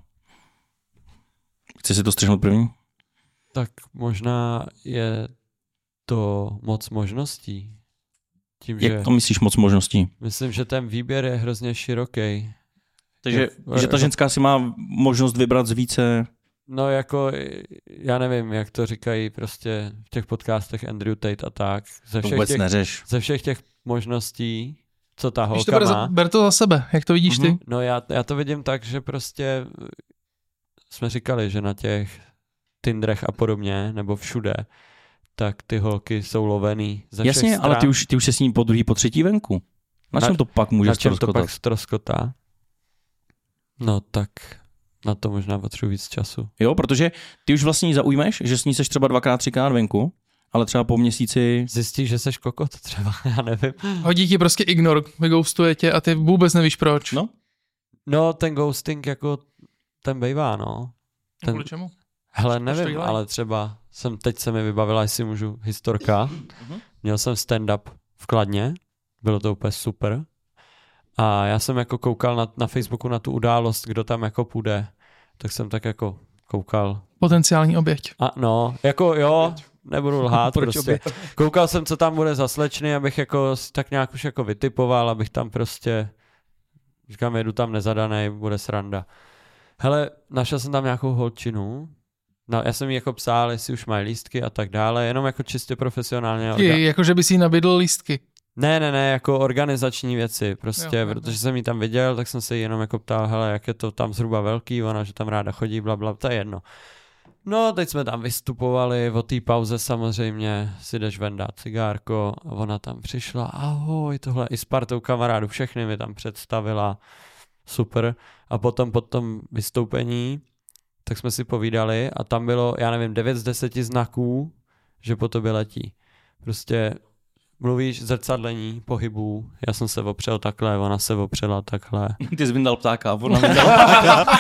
Chci si to střihnout první? Tak možná je to moc možností. Tím, že Jak to myslíš moc možností? myslím, že ten výběr je hrozně široký. Takže, Je- že ta ženská si má možnost vybrat z více... No jako, já nevím, jak to říkají prostě v těch podcastech Andrew Tate a tak. Ze To všech, vůbec těch, neřeš. ze všech těch možností, co ta Když to holka bude, za, má. ber to za sebe, jak to vidíš ty? Mhm. No já, já to vidím tak, že prostě jsme říkali, že na těch Tinderech a podobně, nebo všude, tak ty holky jsou lovený ze všech Jasně, stran. ale ty už, ty už se s ní po druhý, po třetí venku. Na Na- čem to pak může Na čem to ztroskotat? pak ztroskotá? No tak na to možná potřebuji víc času. Jo, protože ty už vlastně ji zaujmeš, že s ní seš třeba dvakrát, třikrát venku, ale třeba po měsíci... Zjistíš, že seš kokot třeba, já nevím. Hodí ti prostě ignor, vyghostuje tě a ty vůbec nevíš proč. No, No ten ghosting jako ten bejvá, no. Ten, Kvůli čemu? hele, to nevím, dělají? ale třeba jsem, teď se mi vybavila, jestli můžu, historka. Měl jsem stand-up v Kladně, bylo to úplně super. A já jsem jako koukal na, na Facebooku na tu událost, kdo tam jako půjde. Tak jsem tak jako koukal. Potenciální oběť. A no, jako jo, nebudu lhát Proč prostě. Koukal jsem, co tam bude za slečny, abych jako si tak nějak už jako vytipoval, abych tam prostě, říkám, jedu tam nezadanej, bude sranda. Hele, našel jsem tam nějakou holčinu, no, já jsem jí jako psal, jestli už mají lístky a tak dále, jenom jako čistě profesionálně. Orga- I, jako, že by si jí nabídl lístky. ne, ne, ne, jako organizační věci, prostě, Jo, jo, jo, protože jsem ji tam viděl, tak jsem se jí jenom jako ptal, hele, jak je to tam zhruba velký, ona, že tam ráda chodí, bla, bla, to je jedno. No, teď jsme tam vystupovali, o té pauze samozřejmě si jdeš ven dát cigárko a ona tam přišla, ahoj, tohle i s partou kamarádů, všechny mi tam představila, super. A potom po tom vystoupení, tak jsme si povídali a tam bylo, já nevím, devět z deseti znaků, že po tobě letí. Prostě mluvíš zrcadlení pohybů, já jsem se opřel takhle, ona se opřela takhle. ty jsi vyndal ptáka, ona vyndala ptáka.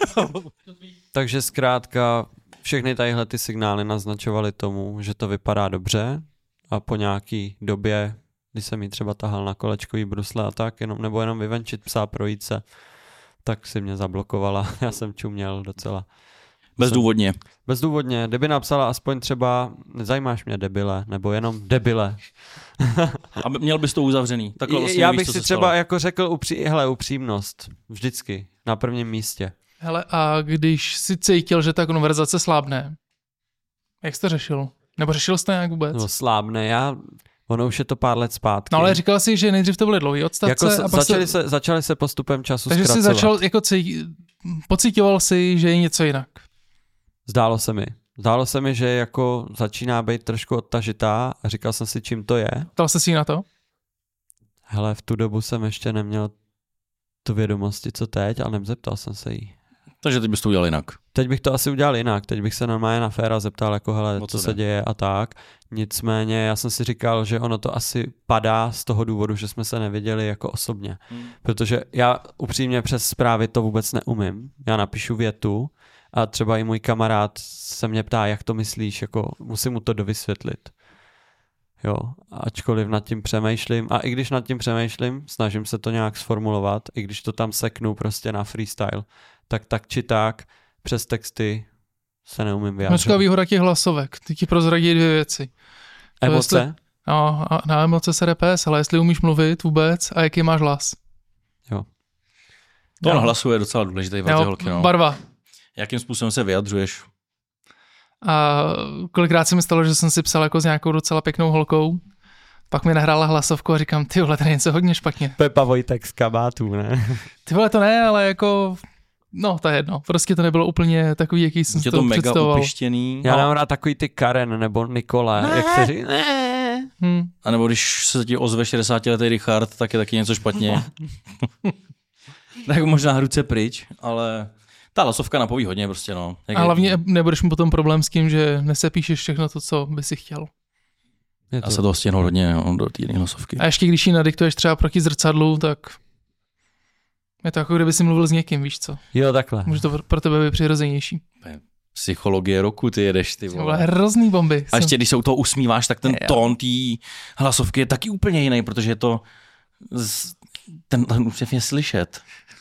Takže zkrátka všechny tadyhle ty signály naznačovaly tomu, že to vypadá dobře a po nějaký době když jsem jí třeba tahal na kolečkový brusle a tak, jenom, nebo jenom vyvenčit psa, projít se, tak si mě zablokovala. Já jsem čuměl docela. Bezdůvodně. Bezdůvodně. Kdyby napsala aspoň třeba, nezajímáš mě debile, nebo jenom debile. A měl bys to uzavřený. Takhle vlastně Já nevíš, bych co si se třeba stalo. jako řekl, upří, hele, upřímnost. Vždycky. Na prvním místě. Hele, a když si cítil, že ta konverzace slábne, jak jsi to řešil? Nebo řešil jsi to nějak vůbec? No slábne, já, ono už je to pár let zpátky. No ale říkal jsi, že nejdřív to byly dlouhý odstavce. jako se, a pak začali, se, se, začali se postupem času takže zkracovat. jsi začal, jako cí, pocítoval si, že je něco jinak. Zdálo se mi. Zdálo se mi, že jako začíná být trošku odtažitá a říkal jsem si, čím to je. Ptal jsi si na to? Hele, v tu dobu jsem ještě neměl tu vědomosti, co teď, ale nezeptal jsem se jí. Takže ty bys to udělal jinak. Teď bych to asi udělal jinak, teď bych se normálně na féra zeptal, jako hele, O co co se jde? děje a tak. Nicméně já jsem si říkal, že ono to asi padá z toho důvodu, že jsme se neviděli jako osobně. Hmm. Protože já upřímně přes zprávy to vůbec neumím. Já napíšu větu a třeba i můj kamarád se mě ptá, jak to myslíš, jako musím mu to dovysvětlit. Jo, ačkoliv nad tím přemýšlím a i když nad tím přemýšlím, snažím se to nějak sformulovat, i když to tam seknu prostě na freestyle, tak tak či tak přes texty se neumím Dneska vyjádřit. výhoda těch hlasovek. Ty ti prozradí dvě věci. To Emoce? jestli- No, a na emoce se jde pes, ale jestli umíš mluvit vůbec a jaký máš hlas. To Jo. on hlasuje docela důležitý pro ty Jo, holky. No. barva. Jakým způsobem se vyjadřuješ? A kolikrát se mi stalo, že jsem si psal jako s nějakou docela pěknou holkou, pak mi nahrála hlasovku a říkám, ty vole, to je něco hodně špatně. Pepa Vojtek z kabátů, ne? Ty vole, to ne, ale jako, no to je jedno. Prostě to nebylo úplně takový, jaký jsem Je si to to mega představoval. upištěný. Já No. mám rád takový ty Karen nebo Nikole, ne. Jak se říká. Ne. Hm. A nebo když se ti ozve šedesátiletý Richard, tak je taky něco špatně. Tak možná ruce pryč, ale ta hlasovka napoví hodně prostě, no. Jak A je- hlavně nebudeš mít potom problém s tím, že nesepíšeš všechno to, co by si chtěl. Je Já to- se toho stěhnu hodně no, do té hlasovky. A ještě když ji nadiktuješ třeba proti zrcadlu, tak je to jako kdyby si mluvil s někým, víš co. Jo, takhle. Může to pro tebe být přirozenější. Psychologie roku ty jedeš, ty To bylo vole. hrozný bomby. A ještě když se u toho usmíváš, tak ten Jo. tón té hlasovky je taky úplně jiný, protože je to z- ten, ten úsměv je slyšet.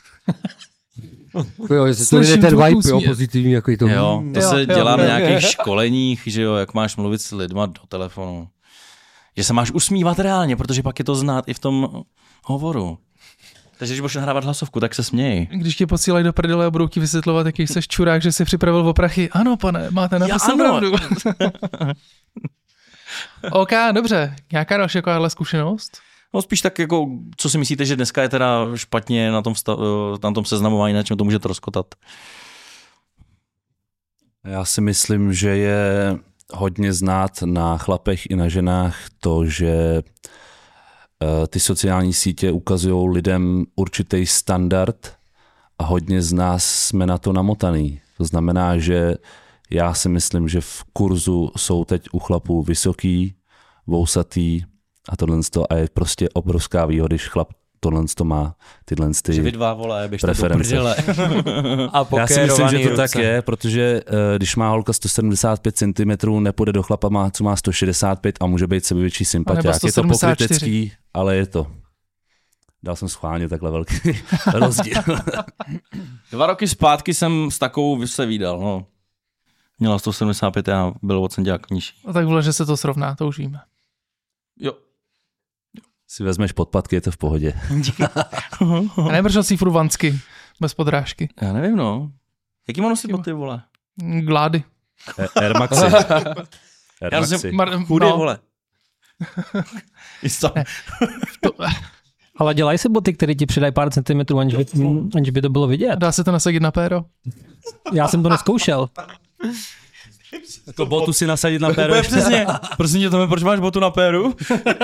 Jo, jestli to Slyším je ten tvůj vibe, jo, úsměv. pozitivní, jako to. Jo, to Jo, se jo, dělá na jo. nějakých školeních, že jo, jak máš mluvit s lidma do telefonu. Že se máš usmívat reálně, protože pak je to znát i v tom hovoru. Takže když budeš nahrávat hlasovku, tak se směj. Když tě posílají do prdele a budou ti vysvětlovat, jaký jsi čurák, že jsi připravil oprachy. Ano, pane, máte naprosto ano. pravdu. OK, dobře. Nějaká další takováhle zkušenost? No spíš tak jako, co si myslíte, že dneska je teda špatně na tom, vsta- na tom seznamování, na čem to může rozkotat? Já si myslím, že je hodně znát na chlapech i na ženách to, že eh, ty sociální sítě ukazují lidem určitý standard a hodně z nás jsme na to namotaný. To znamená, že já si myslím, že v kurzu jsou teď u chlapů vysoký, vousatý a tohle a je prostě obrovská výhoda, když chlap tohle má tyhle Že vy ty dva, vole, běžte do preference. prdele. A Já si myslím, že to ruce. tak je, protože uh, když má holka sto sedmdesát pět centimetrů, nepůjde do chlapa, má, co má sto šedesát pět a může být sebevětší sympatiák. Je to sto sedmdesát čtyři. pokrytecký, ale je to. Dal jsem schválně takhle velký rozdíl. Dva roky zpátky jsem s takovou se vídal, no. Měla sto sedmdesát pět a byl od centiák nižší. No tak vole, že se to srovná, to už víme. Jo. Si vezmeš podpatky, je to v pohodě. A nebršel si furt vansky, bez podrážky. Já nevím, no. Jaký mám nosit boty, vole? Glády. Air Maxi. Air Já Maxi. jsem Mar- chudy, no. vole. Jistá. To, Ale dělají se boty, které ti přidají pár centimetrů, aniž by, aniž by to bylo vidět. dá se to nasadit na péro? Já jsem to neskoušel. Jako botu si nasadit na péro. Úplně přesně. Prosím tě, Tome, proč máš botu na péru?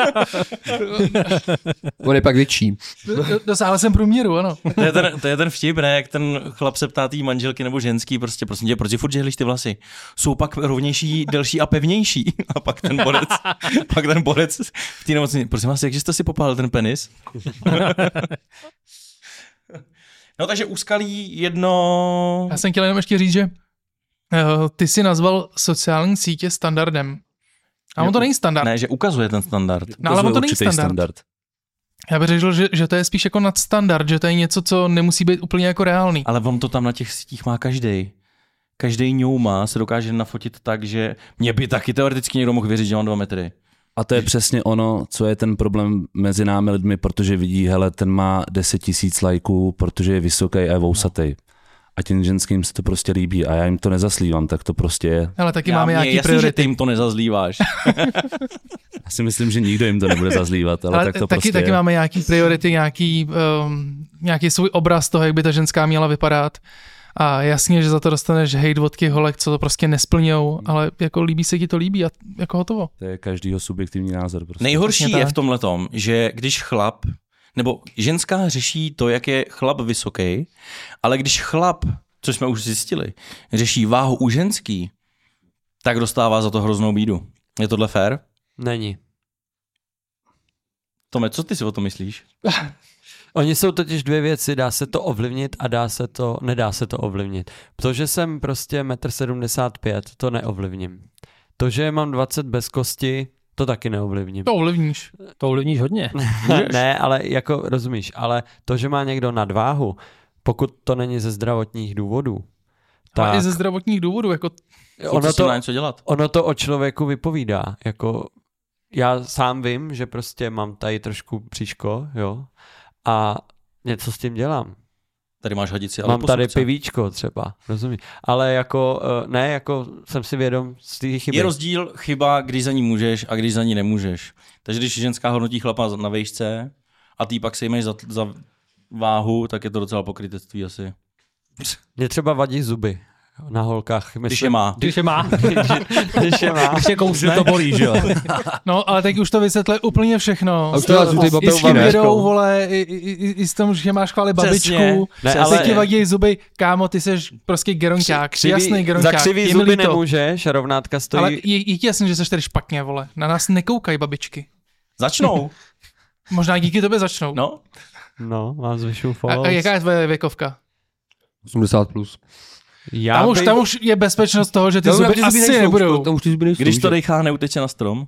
On je pak větší. D- Dosáhl jsem průměru, ano. To je ten, to je ten vtip, ne? Jak ten chlap se ptá tý manželky nebo ženský, prostě prosím tě, proč si furt žehlíš ty vlasy? Jsou pak rovnější, delší a pevnější. A pak ten borec, pak ten borec v té nemocnici, prosím vás, jakže jste si popálil ten penis? No takže úskalí jedno... Já jsem chtěl jenom ještě říct, že eh, ty si nazval sociální sítě standardem. A on to není standard. Ne, že ukazuje ten standard. No, ale on to není určitý standard. standard. Já bych řekl, že, že to je spíš jako nadstandard, že to je něco, co nemusí být úplně jako reálný. Ale on to tam na těch sítích má každej. Každý ňouma se dokáže nafotit tak, že mě by taky teoreticky někdo mohl věřit, že mám dva metry. A to je přesně ono, co je ten problém mezi námi lidmi, protože vidí, hele, ten má deset tisíc lajků, protože je vysoký a je vousatý. A těm ženským se to prostě líbí a já jim to nezaslívám, tak to prostě je. Ale taky Já, máme nějaký jasný, priority. že ty jim to nezazlíváš. Já si myslím, že nikdo jim to nebude zazlívat, ale, Ale tak to taky, prostě taky je. máme nějaký priority, nějaký, um, nějaký svůj obraz toho, jak by ta ženská měla vypadat. A jasně, že za to dostaneš hate od těch holek, co to prostě nesplňou, ale jako líbí se ti to líbí a jako hotovo. To je každýho subjektivní názor. Prostě. Nejhorší Přesně je tak. v tomhletom, že když chlap, nebo ženská řeší to, jak je chlap vysoký, ale když chlap, což jsme už zjistili, řeší váhu u ženský, tak dostává za to hroznou bídu. Je tohle fér? Není. Tome, co ty si o tom myslíš? Oni jsou totiž dvě věci, dá se to ovlivnit a dá se to, nedá se to ovlivnit. To, že jsem prostě metr sedmdesát pět, to neovlivním. To, že mám dvacet bez kosti, to taky neovlivním. To ovlivníš. To ovlivníš hodně. Ne, ale jako rozumíš, ale to, že má někdo nadváhu, pokud to není ze zdravotních důvodů, Ale tak i ze zdravotních důvodů, jako Ono ono to to, má něco dělat. ono to o člověku vypovídá. Jako já sám vím, že prostě mám tady trošku příško, jo, a něco s tím dělám. Tady máš hadici, ale Mám tady posudce. pivíčko třeba, rozumíš? Ale jako, eh, ne, jako jsem si vědom z té chyby. Je rozdíl chyba, když za ní můžeš a když za ní nemůžeš. Takže když ženská hodnotí chlapa na vejšce a ty pak se jmeš za, za váhu, tak je to docela pokrytectví asi. Mě třeba vadí zuby na holkách. Myslím, Když je má. Když je má. Když je má. Když je kousne. to bolí, že jo? no, ale teď už to vysvětluje úplně všechno. A už to dá zuby I s babičky, tím ne? vědou, vole, i, i, i, i s tom, že máš chválit Přesně. babičku, Ne, ne, ale- ale... ti vadí zuby, kámo, ty seš prostě geronťák, Křivý- jasný za geronťák, křivý je mi zuby líto. nemůžeš, rovnátka stojí. Ale je, je ti jasný, že seš tady špatně, vole, na nás nekoukají babičky. Začnou. Možná díky tobě začnou. No. No, mám zvyšou a, follows. a jaká je tvoje věkovka? osmdesát plus. Já Tam už, bych- tam už je bezpečnost toho, že ty Tam zuby ty asi nejsou, nebudou. Tam už ty zuby nejsou. Když to že? dejchá, neuteče na strom.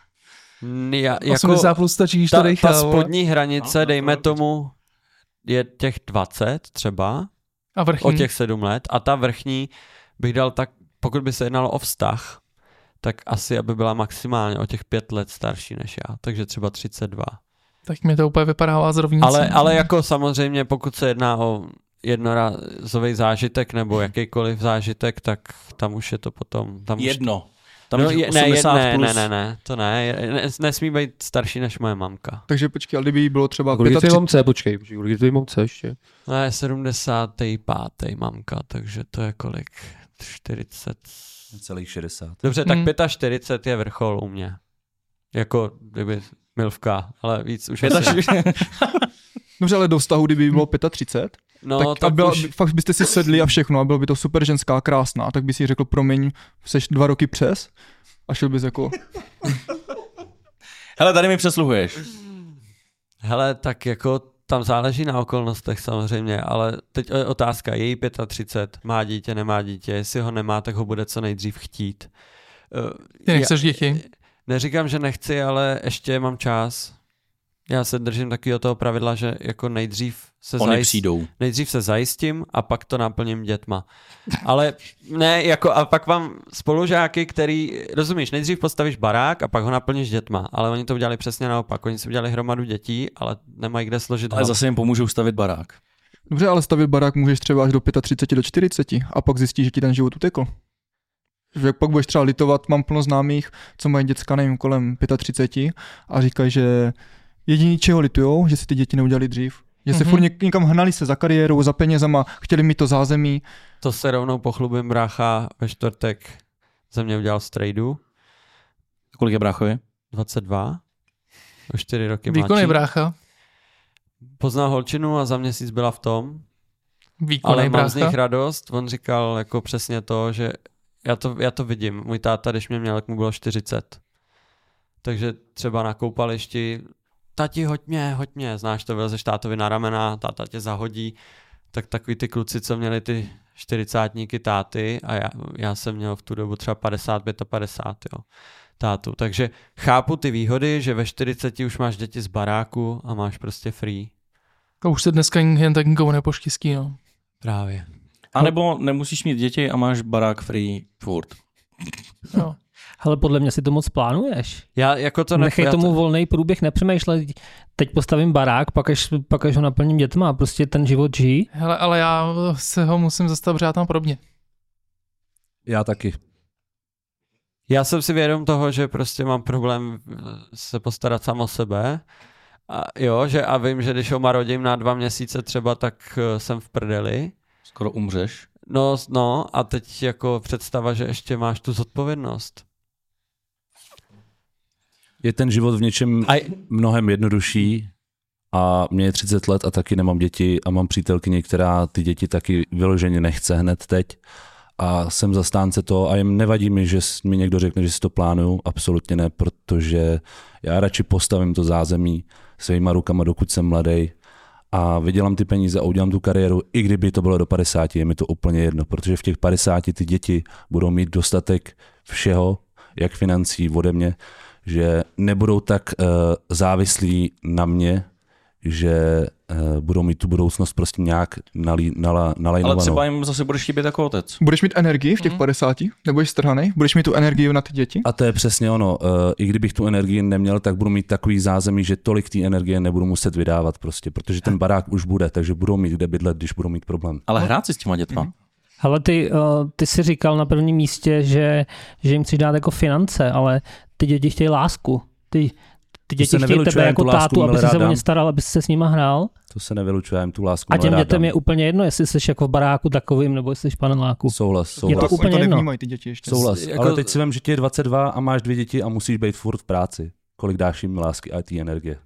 Mm, Já, jako osmdesát plus stačí, když to ta, dejchá, ta vole. spodní hranice, No, dejme to- tomu, je těch dvacet třeba, A vrchní. o těch sedm let. A ta vrchní bych dal tak, pokud by se jednalo o vztah, tak asi, aby byla maximálně o těch pět let starší než já. Takže třeba třicet dva. Tak mi to úplně vypadává z rovnicí. Ale, ale jako samozřejmě, pokud se jedná o jednorázový zážitek nebo jakýkoliv zážitek, tak tam už je to potom... Tam už Jedno. Tam no, je je, ne, je, osmdesát ne, plus. ne, ne, ne, to ne, je, ne, nesmí být starší než moje mamka. Takže počkej, ale kdyby jí bylo třeba Kolik je tvojí třicet, mamce, počkej, počkej, kolik je tvojí mamce ještě? Ne, sedmdesátý pátý mamka, takže to je kolik? čtyřicet. Celých šedesát. Dobře, tak Hmm. čtyřicet pět je vrchol u mě. Jako kdyby milvka, ale víc už Pěta- asi. dobře, ale do vztahu, kdyby jí bylo třicet pět, No, tak, tak, a byla, už... fakt byste si sedli a všechno a bylo by to super ženská, krásná, tak by si řekl, promiň, seš dva roky přes a šel bys jako, Hele, tady mi přesluhuješ. Hele, tak jako tam záleží na okolnostech samozřejmě, ale teď je otázka, je jí třicet pět, má dítě, nemá dítě, jestli ho nemá, tak ho bude co nejdřív chtít. Eh, Ty já- nechceš děti. Neříkám, že nechci, ale ještě mám čas. Já se držím takového toho pravidla, že jako nejdřív se, Oni zajist, přijdou. nejdřív se zajistím a pak to naplním dětma. Ale ne, jako a pak mám spolužáky, který, rozumíš, nejdřív postavíš barák a pak ho naplníš dětma, ale oni to udělali přesně naopak. Oni si udělali hromadu dětí, ale nemají kde složit Ale hlavu. zase jim pomůžou stavit barák. dobře, ale stavit barák můžeš třeba až do třicet pět do čtyřicet a pak zjistíš, že ti ten život utekl. Že pak budeš třeba litovat, mám plno známých, co mají děcka, nevím, kolem třicet pět a říkají, že jediný čeho litujou, že si ty děti neudělali dřív. Že se Mhm. furt něk- někam hnali se za kariérou, za penězama, chtěli mít to zázemí. To se rovnou pochlubím, brácha, ve čtvrtek ze mě udělal strejdu, Kolik je bráchovi? dvacet dva, o čtyři roky Výkonný mladší. brácha. Poznal holčinu a za měsíc byla v tom, Výkonný ale mám z brácha. nich radost. On říkal jako přesně to, že já to, já to vidím. Můj táta, když mě měl, tak mu bylo čtyřicet. Takže třeba na koupališti, tati, hoď mě, hoď mě. Znáš to, vylezeš tátovi na ramena, táta tě zahodí. Tak takový ty kluci, co měli ty čtyřicátníky táty a já, já jsem měl v tu dobu třeba padesát pět a padesát, jo. tátu. Takže chápu ty výhody, že ve čtyřiceti už máš děti z baráku a máš prostě free. A už se dneska jen tak nikomu nepoštěstí, no. Právě. A nebo nemusíš mít děti a máš barák free furt. No. Ale podle mě si to moc plánuješ. Já jako to Nechej já tomu to... volný průběh, nepřemýšlej, teď postavím barák, pak až, pak až ho naplním dětma, prostě ten život žijí. Hele, ale já se ho musím zastavit řád tam podobně. Já taky. Já jsem si vědom toho, že prostě mám problém se postarat sám o sebe. A jo, že a vím, že když ho rodím na dva měsíce třeba, tak jsem v prdeli. Skoro umřeš. No, no a teď jako představa, že ještě máš tu zodpovědnost. Je ten život v něčem A... mnohem jednodušší a mě je třicet let a taky nemám děti a mám přítelkyni, která ty děti taky vyloženě nechce hned teď a jsem zastánce toho a jim nevadí mi, že mi někdo řekne, že si to plánuju, absolutně ne, protože já radši postavím to zázemí svýma rukama, dokud jsem mladý a vydělám ty peníze a udělám tu kariéru, i kdyby to bylo do padesáti, je mi to úplně jedno, protože v těch padesáti ty děti budou mít dostatek všeho, jak financí ode mě, že nebudou tak uh, závislí na mě, že uh, budou mít tu budoucnost prostě nějak nalí, nala, nalajnovanou. Ale třeba jim zase budeš chybět jako otec. Budeš mít energii v těch padesáti? Nebudeš strhanej? Budeš mít tu energii na ty děti? A to je přesně ono. Uh, I kdybych tu energii neměl, tak budu mít takový zázemí, že tolik té energie nebudu muset vydávat prostě, protože ten barák už bude, takže budou mít kde bydlet, když budou mít problém. Ale hrát si s těma dětma. Ale ty, uh, ty jsi říkal na prvním místě, že, že jim chceš dát jako finance, ale ty děti chtějí lásku. Ty, ty děti chtějí tebe jako tátu, aby se o ně staral, aby se s nima hrál. To se nevylučuje, jim tu lásku. A těm dětem je úplně jedno, jestli jsi jako v baráku takovým, nebo jestli jsi v paneláku. Souhlas, souhlas. Je to úplně to jedno. nevnímají ty děti ještě. Souhlas, Jako... ale teď si vem, že ti je dvacet dva a máš dvě děti a musíš být furt v práci. Kolik dáš jim lásky a té energie?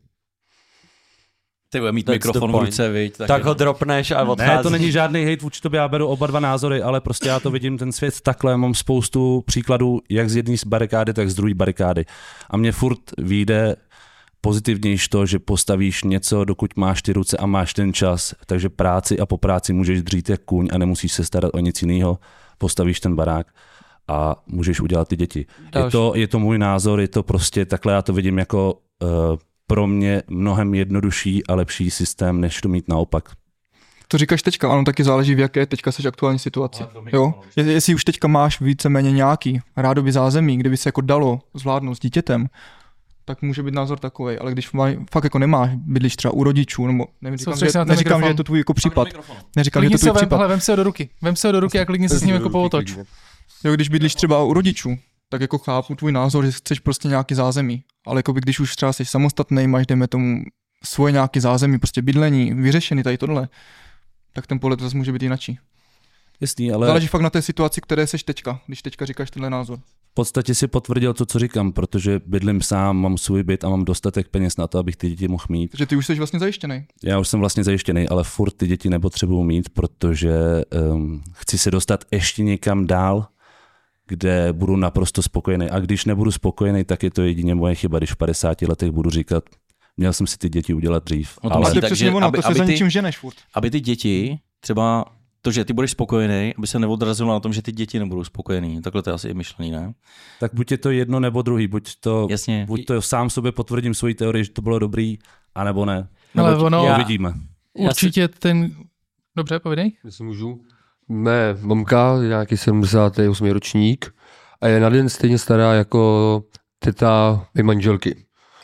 Ty bude mít That's mikrofon v ruce, viď? Tak, tak ho dropneš a odcházíš. Ne, to není žádný hejt vůči tobě, já beru oba dva názory, ale prostě já to vidím ten svět takhle, mám spoustu příkladů, jak z jedné barikády, tak z druhé barikády. A mě furt vyjde pozitivnější to, že postavíš něco, dokud máš ty ruce a máš ten čas, takže práci a po práci můžeš dřít jak kůň a nemusíš se starat o nic jiného, postavíš ten barák a můžeš udělat ty děti. Je to, je to můj názor, je to prostě takhle, já to vidím jako uh, pro mě mnohem jednodušší a lepší systém, než to mít naopak. To říkáš teďka, ano, taky záleží, v jaké teďka seš aktuální situaci. Jo? Jestli už teďka máš víceméně nějaký rádoby zázemí, kde by se jako dalo zvládnout s dítětem, tak může být názor takovej, ale když fakt jako nemáš, bydlíš třeba u rodičů, nebo nevím, říkám, že, neříkám, že je to tvůj jako případ. Neříkám, že to tvůj případ. Hele, vem se ho do ruky, vem se ho do ruky a klidně se s ním jako pootoč. Jo, když bydlíš třeba u rodičů, tak jako chápu tvůj názor, že chceš prostě nějaký zázemí, ale jako by když už třeba jsi samostatný, máš dejme tomu svoje nějaký zázemí, prostě bydlení, vyřešený tady tohle, tak ten pohled zase může být jinačí. Jasný, ale... Záleží fakt na té situaci, které seš teďka, když teďka říkáš tenhle názor. V podstatě si potvrdil to, co říkám, protože bydlím sám, mám svůj byt a mám dostatek peněz na to, abych ty děti mohl mít. Takže ty už jsi vlastně zajištěný. Já už jsem vlastně zajištěný, ale furt ty děti nepotřebuju mít, protože um, chci se dostat ještě někam dál, kde budu naprosto spokojený. A když nebudu spokojený, tak je to jedině moje chyba, když v padesáti letech budu říkat, měl jsem si ty děti udělat dřív. No to ale... ale... To přesně ono, aby, to se aby za ty, ničím ženeš furt. Aby ty děti třeba to, že ty budeš spokojený, aby se neodrazilo na tom, že ty děti nebudou spokojený. Takhle to je asi i myšlený, ne? Tak buď je to jedno nebo druhý, buď to, Jasně. buď to sám sobě potvrdím svoji teorii, že to bylo dobrý, anebo ne. Ale Nebo ono- to Já- uvidíme. Určitě ten... Dobře, povědej. Jestli můžu. Mé mamka je nějaký sedmdesátý osmý ročník a je na den stejně stará jako teta mé manželky.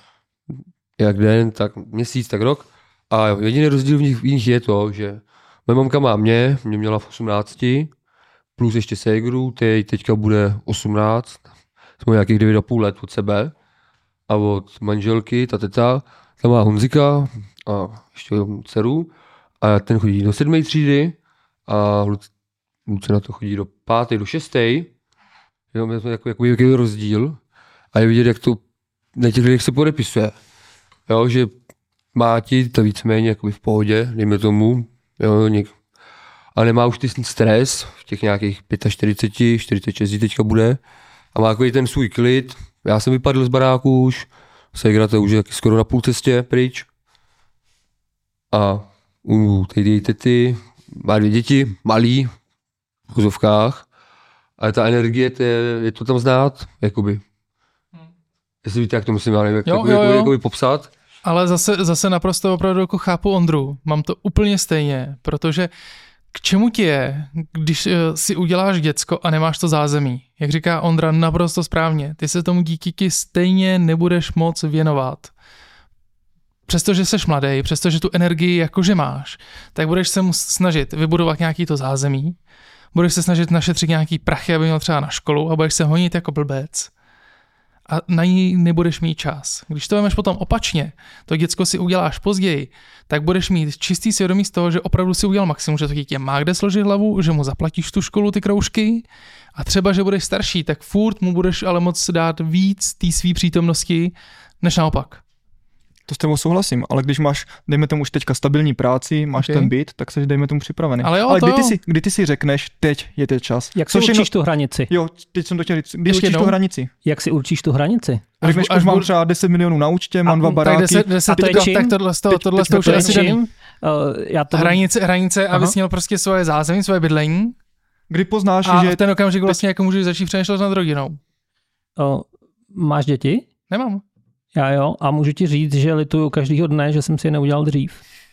Jak den, tak měsíc, tak rok. A jediný rozdíl v nich, v nich je to, že moje mamka má mě, mě měla v osmnácti, plus ještě ségru, teď teďka bude osmnáct, jsme nějakých devět a půl let od sebe. A od manželky, ta teta, ta má Honzika a ještě dceru. A ten chodí do sedmé třídy a Luce na to chodí do páté, do šesté. Jenom je to jako, jako jaký rozdíl. A je vidět, jak to na těch lidech se podepisuje. Jo, že Máti to víceméně jako v pohodě, dejme tomu. Jo, něk... A nemá už ty stres v těch nějakých čtyřicet pět, čtyřicet šest teďka bude. A má takový ten svůj klid. Já jsem vypadl z baráku už. Ségra to už je skoro na půl cestě pryč. A u té tety má dvě děti, malý, v chuzovkách. Ale ta energie, to je, je to tam znát, jakoby. Jestli víte, jak to musím, já nevím, jak Jo, to jo, jo. jakoby popsat. Ale zase, zase naprosto opravdu jako chápu Ondru. Mám to úplně stejně, protože k čemu ti je, když uh, si uděláš děcko a nemáš to zázemí? Jak říká Ondra naprosto správně, ty se tomu díky stejně nebudeš moc věnovat. Přestože seš mladý, přestože tu energii jakože máš, tak budeš se snažit vybudovat nějaký to zázemí, budeš se snažit našetřit nějaký prachy, aby měl třeba na školu a budeš se honit jako blbec. A na ní nebudeš mít čas. Když to vemeš potom opačně, to děcko si uděláš později, tak budeš mít čistý svědomí z toho, že opravdu si udělal maximum, že to dítě má kde složit hlavu, že mu zaplatíš tu školu, ty kroužky a třeba, že budeš starší, tak furt mu budeš ale moc dát víc té své přítomnosti, než naopak. To s tebou souhlasím, ale když máš, dejme tomu už teďka stabilní práci, máš Okay. ten byt, tak seš dejme tomu připravený. Ale jo, ale to kdy, ty jo. si, kdy ty si řekneš, teď je ten čas. Jak si Co všechno- určíš tu hranici? Jo, teď jsem to chtěl říct. Kdy Ještě určíš tu jednou? hranici? Jak si určíš tu hranici? Až Řekneš, bu- až už mám budu- třeba deset milionů na účtě, mám dva Tak baráky. deset, deset, A to je tak, čím? tak tohle, z toho, Teď- tohle, teď z toho už to je je asi čím? daný. Uh, já to Hranice, hranice, Aha. abys měl prostě svoje zázemí, svoje bydlení Kdy poznáš, a že v ten okamžik vlastně jako můžeš začít přemýšlet nad rodinou. uh, máš děti? Nemám. Já jo. A můžu ti říct, že lituju každýho dne, že jsem si je neudělal dřív.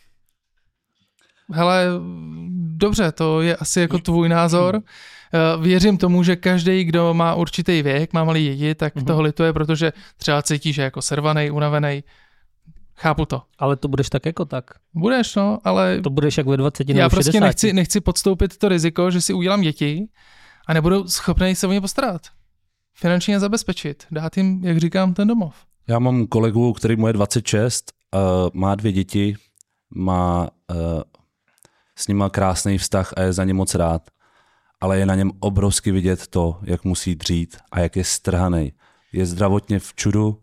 Hele, dobře, to je asi jako tvůj názor. Eh, Věřím tomu, že každý, kdo má určitý věk, má malý děti, tak Mhm. toho lituje, protože třeba cítí, že je jako servanej, unavenej. Chápu to. Ale to budeš tak jako tak. Budeš, no, ale To budeš jak ve dvaceti já nebo prostě šedesáti. nechci, nechci podstoupit to riziko, že si udělám děti a nebudu schopný se o ně postarat. Finančně zabezpečit, dát jim, jak říkám, ten domov. Já mám kolegu, který mu je dvacet šest, uh, má dvě děti, má uh, s nima krásný vztah a je za ně moc rád. Ale je na něm obrovsky vidět to, jak musí dřít a jak je strhanej. Je zdravotně v čudu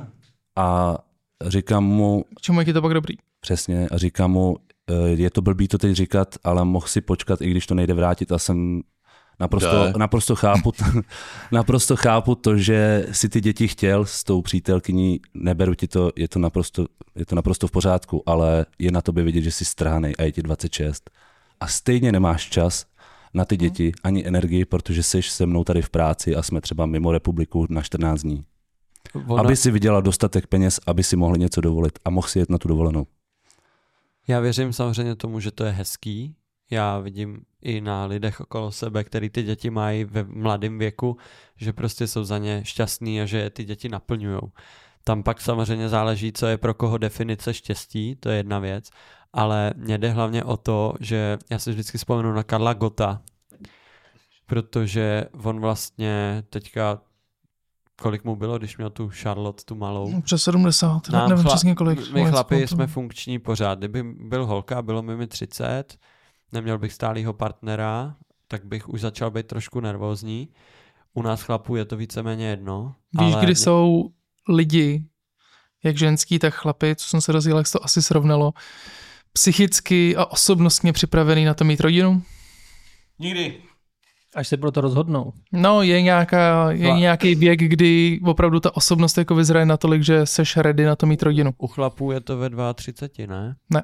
a říkám mu, K čemu je ti to pak dobrý? přesně, a říkám mu, uh, je to blbý to teď říkat, ale mohl si počkat, i když to nejde vrátit a jsem naprosto, Jde. naprosto, chápu, naprosto chápu to, že si ty děti chtěl s tou přítelkyní, neberu ti to, je to naprosto, je to naprosto v pořádku, ale je na tobě vidět, že jsi strhanej a je ti dvacet šest. A stejně nemáš čas na ty děti, ani energii, protože jsi se mnou tady v práci a jsme třeba mimo republiku na čtrnáct dní. Ona, Aby si vydělal dostatek peněz, aby si mohl něco dovolit a mohl si jet na tu dovolenou. Já věřím samozřejmě tomu, že to je hezký. Já vidím i na lidech okolo sebe, který ty děti mají ve mladém věku, že prostě jsou za ně šťastný a že je ty děti naplňujou. Tam pak samozřejmě záleží, co je pro koho definice štěstí, to je jedna věc, ale mně jde hlavně o to, že já si vždycky vzpomenu na Karla Gotta, protože on vlastně teďka, kolik mu bylo, když měl tu Charlotte, tu malou, Přes sedmdesát, Nám nevím chla- přesně kolik. My ale chlapi spolu- jsme funkční pořád. Kdyby byl holka, bylo mi mi třicet, neměl bych stálýho partnera, tak bych už začal být trošku nervózní. U nás chlapů je to víceméně jedno. Víš, ale kdy mě- jsou lidi, jak ženský, tak chlapi, co jsem se rozjel, jak se to asi srovnalo, psychicky a osobnostně připravený na to mít rodinu? Nikdy. Až se pro to rozhodnou. No, je, nějaká, je Chla- nějaký věk, kdy opravdu ta osobnost jako vyzraje natolik, že seš ready na to mít rodinu. U chlapů je to ve třiceti dva, ne? Ne.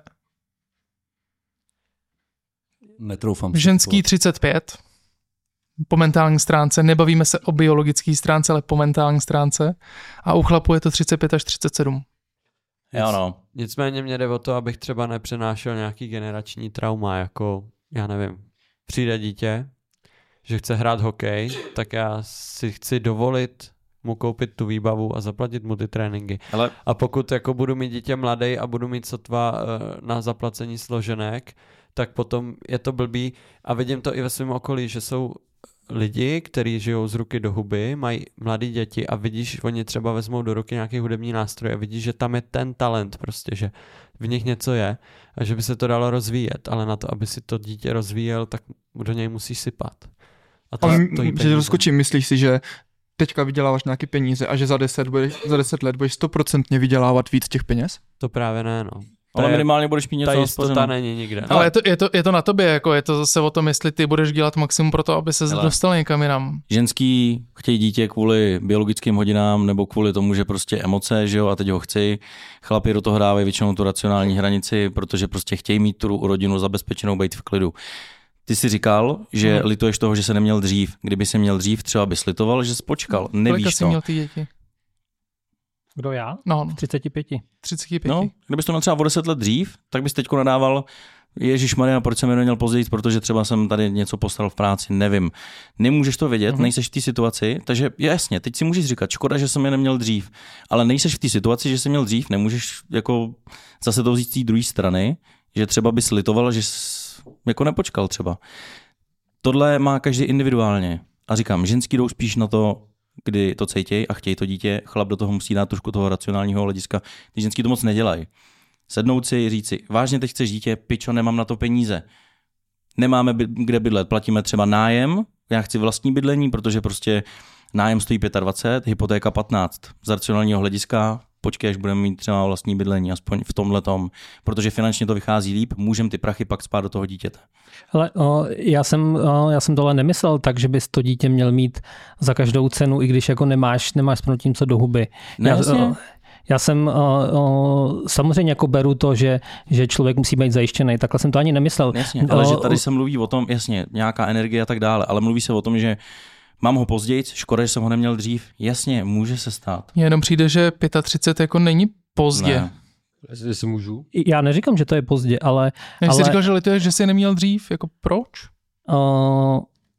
Netroufám si Ženský to. třicet pět, po mentální stránce, nebavíme se o biologické stránce, ale po mentální stránce. A u chlapů je to třicet pět až třicet sedm. Jo no. Nicméně mě jde o to, abych třeba nepřenášel nějaký generační trauma, jako, já nevím, přijde dítě, že chce hrát hokej, tak já si chci dovolit mu koupit tu výbavu a zaplatit mu ty tréninky. Ale A pokud jako budu mít dítě mladý a budu mít sotva uh, na zaplacení složenek, tak potom je to blbý a vidím to i ve svém okolí, že jsou lidi, kteří žijou z ruky do huby, mají mladé děti a vidíš, oni třeba vezmou do ruky nějaký hudební nástroj a vidíš, že tam je ten talent prostě, že v nich něco je a že by se to dalo rozvíjet, ale na to, aby si to dítě rozvíjel, tak do něj musíš sypat. A to, Ale to jí že peníze. rozkočím, myslíš si, že teďka vyděláváš nějaké peníze a že za deset, budeš, za deset let budeš stoprocentně vydělávat víc těch peněz? To právě ne, no. ale To je- minimálně budeš mít něco Ta jistota naspořeno. není nikde. Ale je to, je, to, je to na tobě, jako je to zase o tom, jestli ty budeš dělat maximum pro to, aby se Hele. dostal někam jinam. Ženský chtějí dítě kvůli biologickým hodinám nebo kvůli tomu, že prostě emoce, že jo, a teď ho chci. Chlapi do toho dávají většinou tu racionální hranici, protože prostě chtějí mít tu rodinu zabezpečenou, být v klidu. Ty jsi říkal, že Mhm. lituješ toho, že se neměl dřív. Kdyby se měl dřív, třeba bys litoval, že jsi počkal. Kolika Nevíš jsi to. měl ty děti? Kdo já? No, no, třicet pět. třicet pět. No, kdybys to měl třeba o deset let dřív, tak bys teďko nadával, Ježišmarja, proč jsem mi neměl později, protože třeba jsem tady něco postaral v práci, nevím. Nemůžeš to vědět, mm-hmm. nejseš v té situaci, takže jasně, teď si můžeš říkat, škoda, že jsem je neměl dřív, ale nejseš v té situaci, že jsem měl dřív, nemůžeš jako zase to vzít z té druhé strany, že třeba bys litoval, že jsi jako nepočkal třeba. Tohle má každý individuálně. A říkám, ženský jdou spíš na to, kdy to cejtěj a chtějí to dítě, chlap do toho musí dát trošku toho racionálního hlediska. Ty ženský to moc nedělají. Sednout si, říct si, vážně teď chceš dítě, pičo, nemám na to peníze. Nemáme by, kde bydlet, platíme třeba nájem, já chci vlastní bydlení, protože prostě nájem stojí dvacet pět, hypotéka patnáct. Z racionálního hlediska počkej, až budeme mít třeba vlastní bydlení, aspoň v tomhletom, protože finančně to vychází líp, můžeme ty prachy pak spát do toho dítěte. Hele, o, já, jsem, o, já jsem tohle nemyslel tak, že bys to dítě měl mít za každou cenu, i když jako nemáš, nemáš s tím co do huby. Ne, já, jasně. o, já jsem o, o, samozřejmě jako beru to, že, že člověk musí být zajištěný, takhle jsem to ani nemyslel. Jasně, ale o, že tady se mluví o tom, jasně, nějaká energie a tak dále, ale mluví se o tom, že mám ho později, škoda, že jsem ho neměl dřív. Jasně, může se stát. Mně jenom přijde, že třicet pět jako není pozdě. Ne. Jestli můžu. Já neříkám, že to je pozdě, ale... Já ale jsi říkal, že lituješ, že jsi neměl dřív, jako proč? o,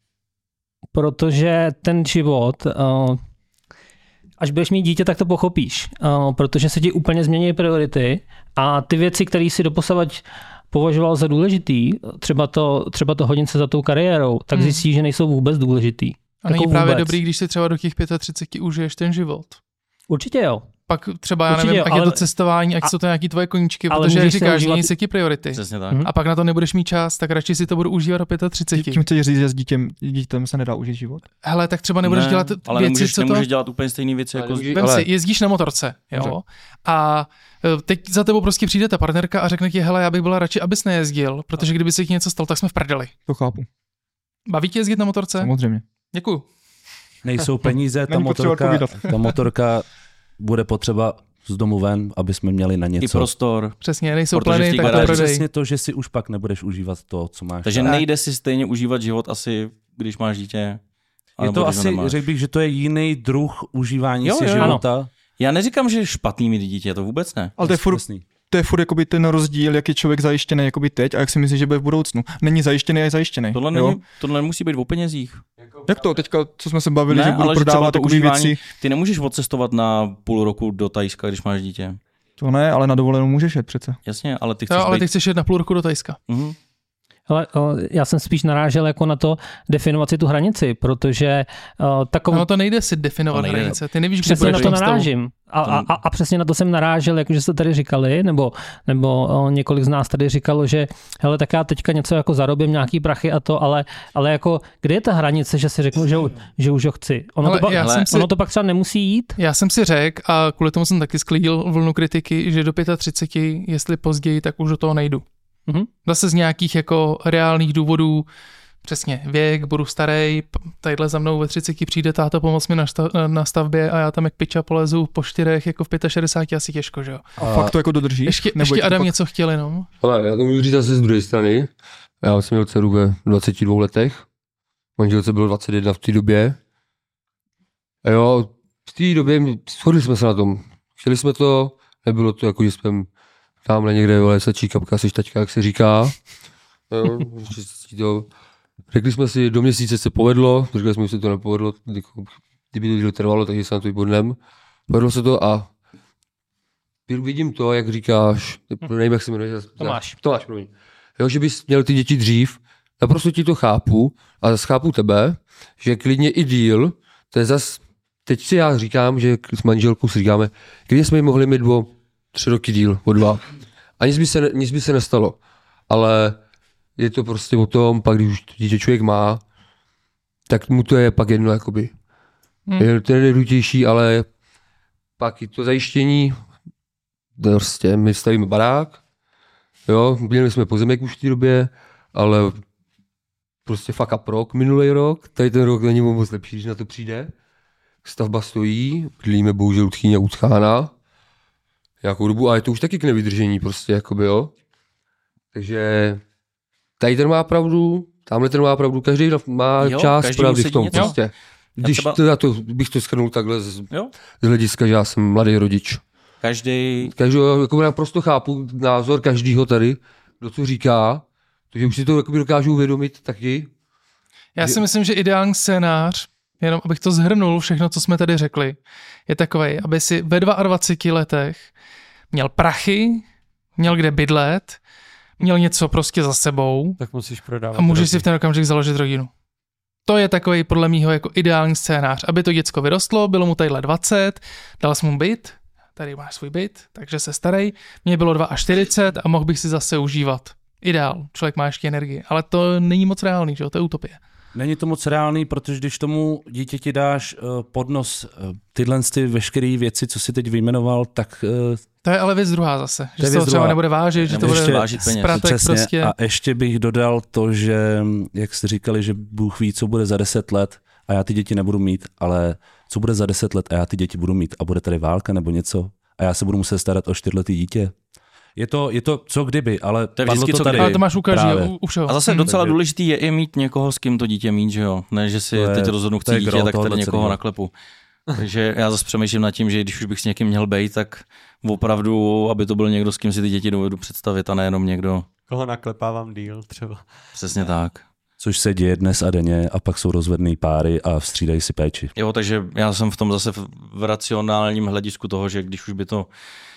protože ten život... O, až budeš mít dítě, tak to pochopíš, o, protože se ti úplně změní priority a ty věci, které si doposavať považoval za důležitý, třeba to, třeba to hodit se za tou kariérou, tak Hmm. zjistíš, že nejsou vůbec důležitý. A není Jako právě vůbec. dobrý, když si třeba do těch třicet pět užiješ ten život. Určitě jo. Pak třeba, já Určitě nevím, jo, ať ale- je to cestování, ať a- jsou to nějaký tvoje koníčky, ale protože jak můžeš si říkáš, užívat- změní se ti priority. Přesně tak. Mhm. A pak na to nebudeš mít čas, tak radši si to budu užívat do třicet pět. Tím chceš říct, že s dítěm, dítětem se nedá užít život? Hele, tak třeba nebudeš Ne, dělat ale věci, nemůžeš, co to... nemůžeš dělat úplně stejné věci Ale jako... nemůžeš- Vem ale- si, jezdíš na motorce, jo, a e, teď za tebou prostě přijde ta partnerka a řekne ti, hele, já bych byla radši, abys nejezdil, protože kdyby se ti něco stalo, tak jsme v prdeli. To chápu, Baví tě jezdit na motorce? samozřejmě. Děkuju. Nejsou peníze, ta Není potřeba motorka, odpovídat. ta motorka bude potřeba z domu ven, aby jsme měli na I něco. prostor. Přesně, nejsou Protože v pleny, té tak to garáži- Ale prodej. přesně to, že si už pak nebudeš užívat to, co máš. Takže Ne. nejde si stejně užívat život asi, když máš dítě. je anebo to když ho asi, nemáš. řekl bych, že to je jiný druh užívání Jo, si jo, jo. života. Já neříkám, že je špatný mít dítě, to vůbec ne. Ale to je furt, Jasný. to je furt jakoby ten rozdíl, jak je člověk zajištěný jakoby teď a jak si myslí, že bude v budoucnu. Není zajištěný a je zajištěný. Tohle, jo? není, tohle nemusí být o penězích. Jak to teďka, co jsme se bavili, Ne, že budu ale že třeba prodávat to takové užívání- věci. Ty nemůžeš odcestovat na půl roku do Tajska, když máš dítě. To ne, ale na dovolenou můžeš jet přece. Jasně, ale ty chceš Jo, ale být... ty chceš jít na půl roku do Tajska. Mhm. Ale o, já jsem spíš narážel jako na to definovat si tu hranici, protože o, takovou... No to nejde si definovat To nejde. hranice. Ty nevíš, kde Přesně na budeš to v tom stavu. narážím. A, a, a, a přesně na to jsem narážel, jakože jste tady říkali, nebo, nebo o, několik z nás tady říkalo, že hele, tak já teďka něco jako zarobím, nějaký prachy a to, ale, ale jako, kde je ta hranice, že si řeknu, že, že už ho chci. Ono, Ale to, pak, já jsem si- ono to pak třeba nemusí jít. Já jsem si řekl, a kvůli tomu jsem taky sklidil vlnu kritiky, že do třicet pět, jestli později, tak už do toho nejdu. Mhm. Zase z nějakých jako reálných důvodů, přesně věk, budu starý, tadyhle za mnou ve třiceti přijde táta pomoct mi na, stav, na stavbě a já tam jak piča polezu po čtyřech, jako v šedesáti pěti asi těžko, že jo. A fakt to jako dodržíš? Ještě, Nebo ještě je to Adam fakt- něco chtěl jenom. Ale já to můžu říct asi z druhé strany. Já jsem měl dceru ve dvaceti dvou letech. Manželce bylo dvacet jedna v té době. A jo, v té době mě- shodli jsme se na tom. Chtěli jsme to, nebylo to jako, že jsme tamhle někde, vole, sačí kapka, seš taťka, jak se říká. Jo, že to, řekli jsme si, do měsíce se povedlo, řekli jsme, že se to nepovedlo, jako, kdyby to díl trvalo, takže se na to vybodnem. Povedlo se to a vidím to, jak říkáš, nevím, jak se jmenuje. Tomáš. Tomáš, promiň. Jo, že bys měl ty děti dřív, naprosto ti to chápu a zase chápu tebe, že klidně i díl, to je zas, teď si já říkám, že s manželkou si říkáme, klidně jsme ji mohli mít o tři roky díl, o dva. A nic by se, ne- nic by se nestalo. Ale je to prostě o tom, pak když už to dítě člověk má, tak mu to je pak jedno, jakoby. Hmm. Je to nejdůležitější, ale pak i to zajištění, prostě my stavíme barák, jo, měli jsme pozemek už v té době, ale prostě fuck up rok, minulý rok, tady ten rok není moc lepší, když na to přijde. Stavba stojí, bydlíme bohužel u tchýně u tchána, nějakou dobu, a je to už taky k nevydržení prostě, jakoby, jo. Takže tady ten má pravdu, tamhle ten má pravdu, každý má Jo, část každému pravdy v sedí tom něco. prostě. Když třeba... teda to, bych to shrnul takhle z, Jo? z hlediska, že já jsem mladý rodič. Každý... Každý, jako já prostě chápu názor každýho tady, kdo to říká, takže už si to jakoby dokážu uvědomit taky. Já si myslím, že ideální scénář, jenom abych to zhrnul všechno, co jsme tady řekli, je takovej, aby si ve dvaceti dvou letech měl prachy, měl kde bydlet, měl něco prostě za sebou Tak musíš prodávat. a můžeš drogy. si v ten okamžik založit rodinu. To je takový podle mýho jako ideální scénář, aby to děcko vyrostlo, bylo mu tadyhle dvacet, dal jsem mu byt, tady máš svůj byt, takže se starej, mně bylo čtyřicet dva a mohl bych si zase užívat. Ideál, člověk má ještě energii, ale to není moc reálný, že jo, to je utopie. Není to moc reálný, protože když tomu dítěti dáš uh, pod nos uh, tyhle ty veškeré věci, co si teď vyjmenoval, tak... Uh, To je ale věc druhá zase, že je se to věc třeba druhá. nebude vážit, že to Nebude bude vážit peněz. spratek přesně. prostě. A ještě bych dodal to, že, jak jste říkali, že Bůh ví, co bude za deset let a já ty děti nebudu mít, ale co bude za deset let a já ty děti budu mít a bude tady válka nebo něco a já se budu muset starat o čtyřletý dítě. Je to, je to co kdyby, ale To je padlo vždycky to co tady. kdyby. Ale to máš u každého, Právě. u, u všeho. A zase Hm. docela takže- důležitý je i mít někoho, s kým to dítě mít, že jo? Ne, že si To je- teď rozhodnu, to chci je dítě, gro tak tady tohohle někoho celého. naklepu. Takže já zase přemýšlím nad tím, že když už bych s někým měl bejt, tak opravdu, aby to byl někdo, s kým si ty děti dovedu představit a nejenom někdo. Koho naklepávám díl třeba. Přesně tak. Což se děje dnes a denně a pak jsou rozvedný páry a střídají si péči. Jo, takže já jsem v tom zase v, v racionálním hledisku toho, že když už by to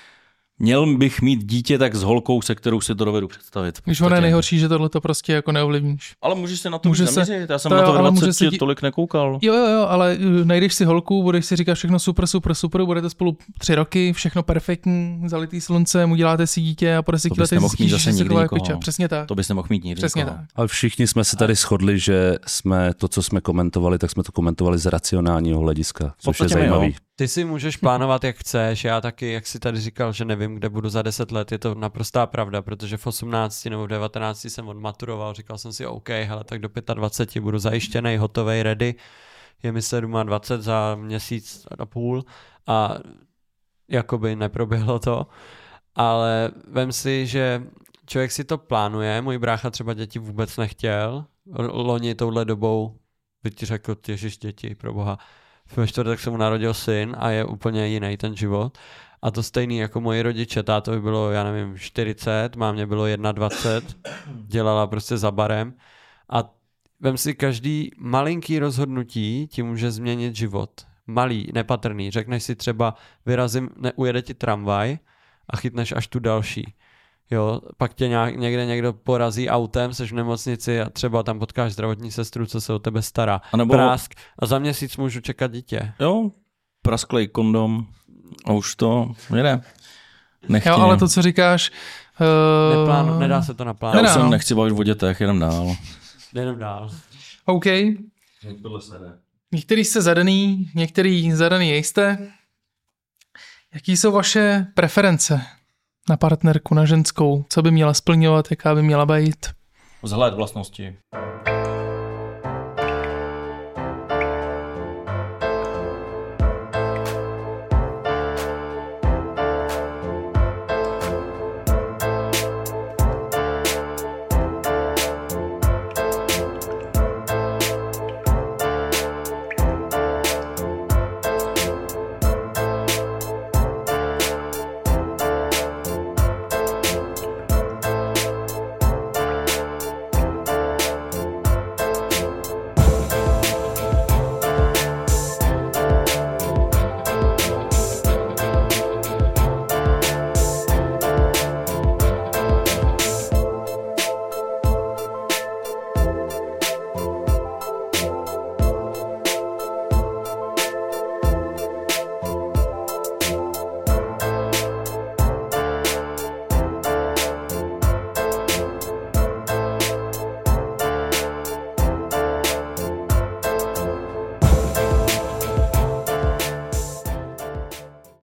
měl bych mít dítě, tak s holkou, se kterou si to dovedu představit. Když ono je nejhorší, že tohle to prostě jako neovlivníš. Ale můžeš se na to Může může se- zaměřit, já jsem to na jo, to v ale může dvaceti se ti- tolik nekoukal. Jo, jo, jo, ale uh, najdeš si holku, budeš si říkat všechno super, super, super, budete spolu tři roky, všechno perfektní, zalitý sluncem, uděláte si dítě a po deseti To bys letech nemohl mít zjistíš, zase že se nikdy chová jako nikoho. piča. Přesně tak. To bys nemohl mít nikdy. Přesně nikoho. tak. Ale všichni jsme se tady shodli, že jsme to, co jsme komentovali, tak jsme to komentovali z racionálního hlediska, což je podstatě my, jo. zajímavý. Ty si můžeš plánovat, jak chceš, já taky, jak si tady říkal, že nevím, kde budu za deset let, je to naprostá pravda, protože v osmnácti nebo v devatenácti jsem odmaturoval, říkal jsem si, OK, hele, tak do dvaceti pěti budu zajištěný, hotovej, ready, je mi dvacet sedm za měsíc a půl a jakoby neproběhlo to, ale vem si, že člověk si to plánuje, můj brácha třeba děti vůbec nechtěl, loni touhle dobou by ti řekl, těžiš děti, pro boha, ve čtvrtek se mu narodil syn a je úplně jiný ten život. A to stejný jako moji rodiče, tátovi bylo, já nevím, čtyřicet, mámě bylo dvacet jedna, dělala prostě za barem a vem si, každý malinký rozhodnutí ti může změnit život. Malý, nepatrný. Řekneš si třeba, vyrazím, ne, ujede ti tramvaj a chytneš až tu další. Jo, pak tě nějak, někde někdo porazí autem, seš v nemocnici a třeba tam potkáš zdravotní sestru, co se o tebe stará. A nebo- Prásk a za měsíc můžu čekat dítě. Jo, prasklej kondom a už to jede. Nechtěně. Jo, ale to, co říkáš... Uh, Neplánu, nedá se to Já naplánovat. už Nedá. se nechci bavit o dětech, jenom dál. Jdem dál. OK. Některý jste zadaný, některý zadaný nejste. Jaký jsou vaše preference na partnerku, na ženskou? Co by měla splňovat, jaká by měla být? Vzhled vlastnosti.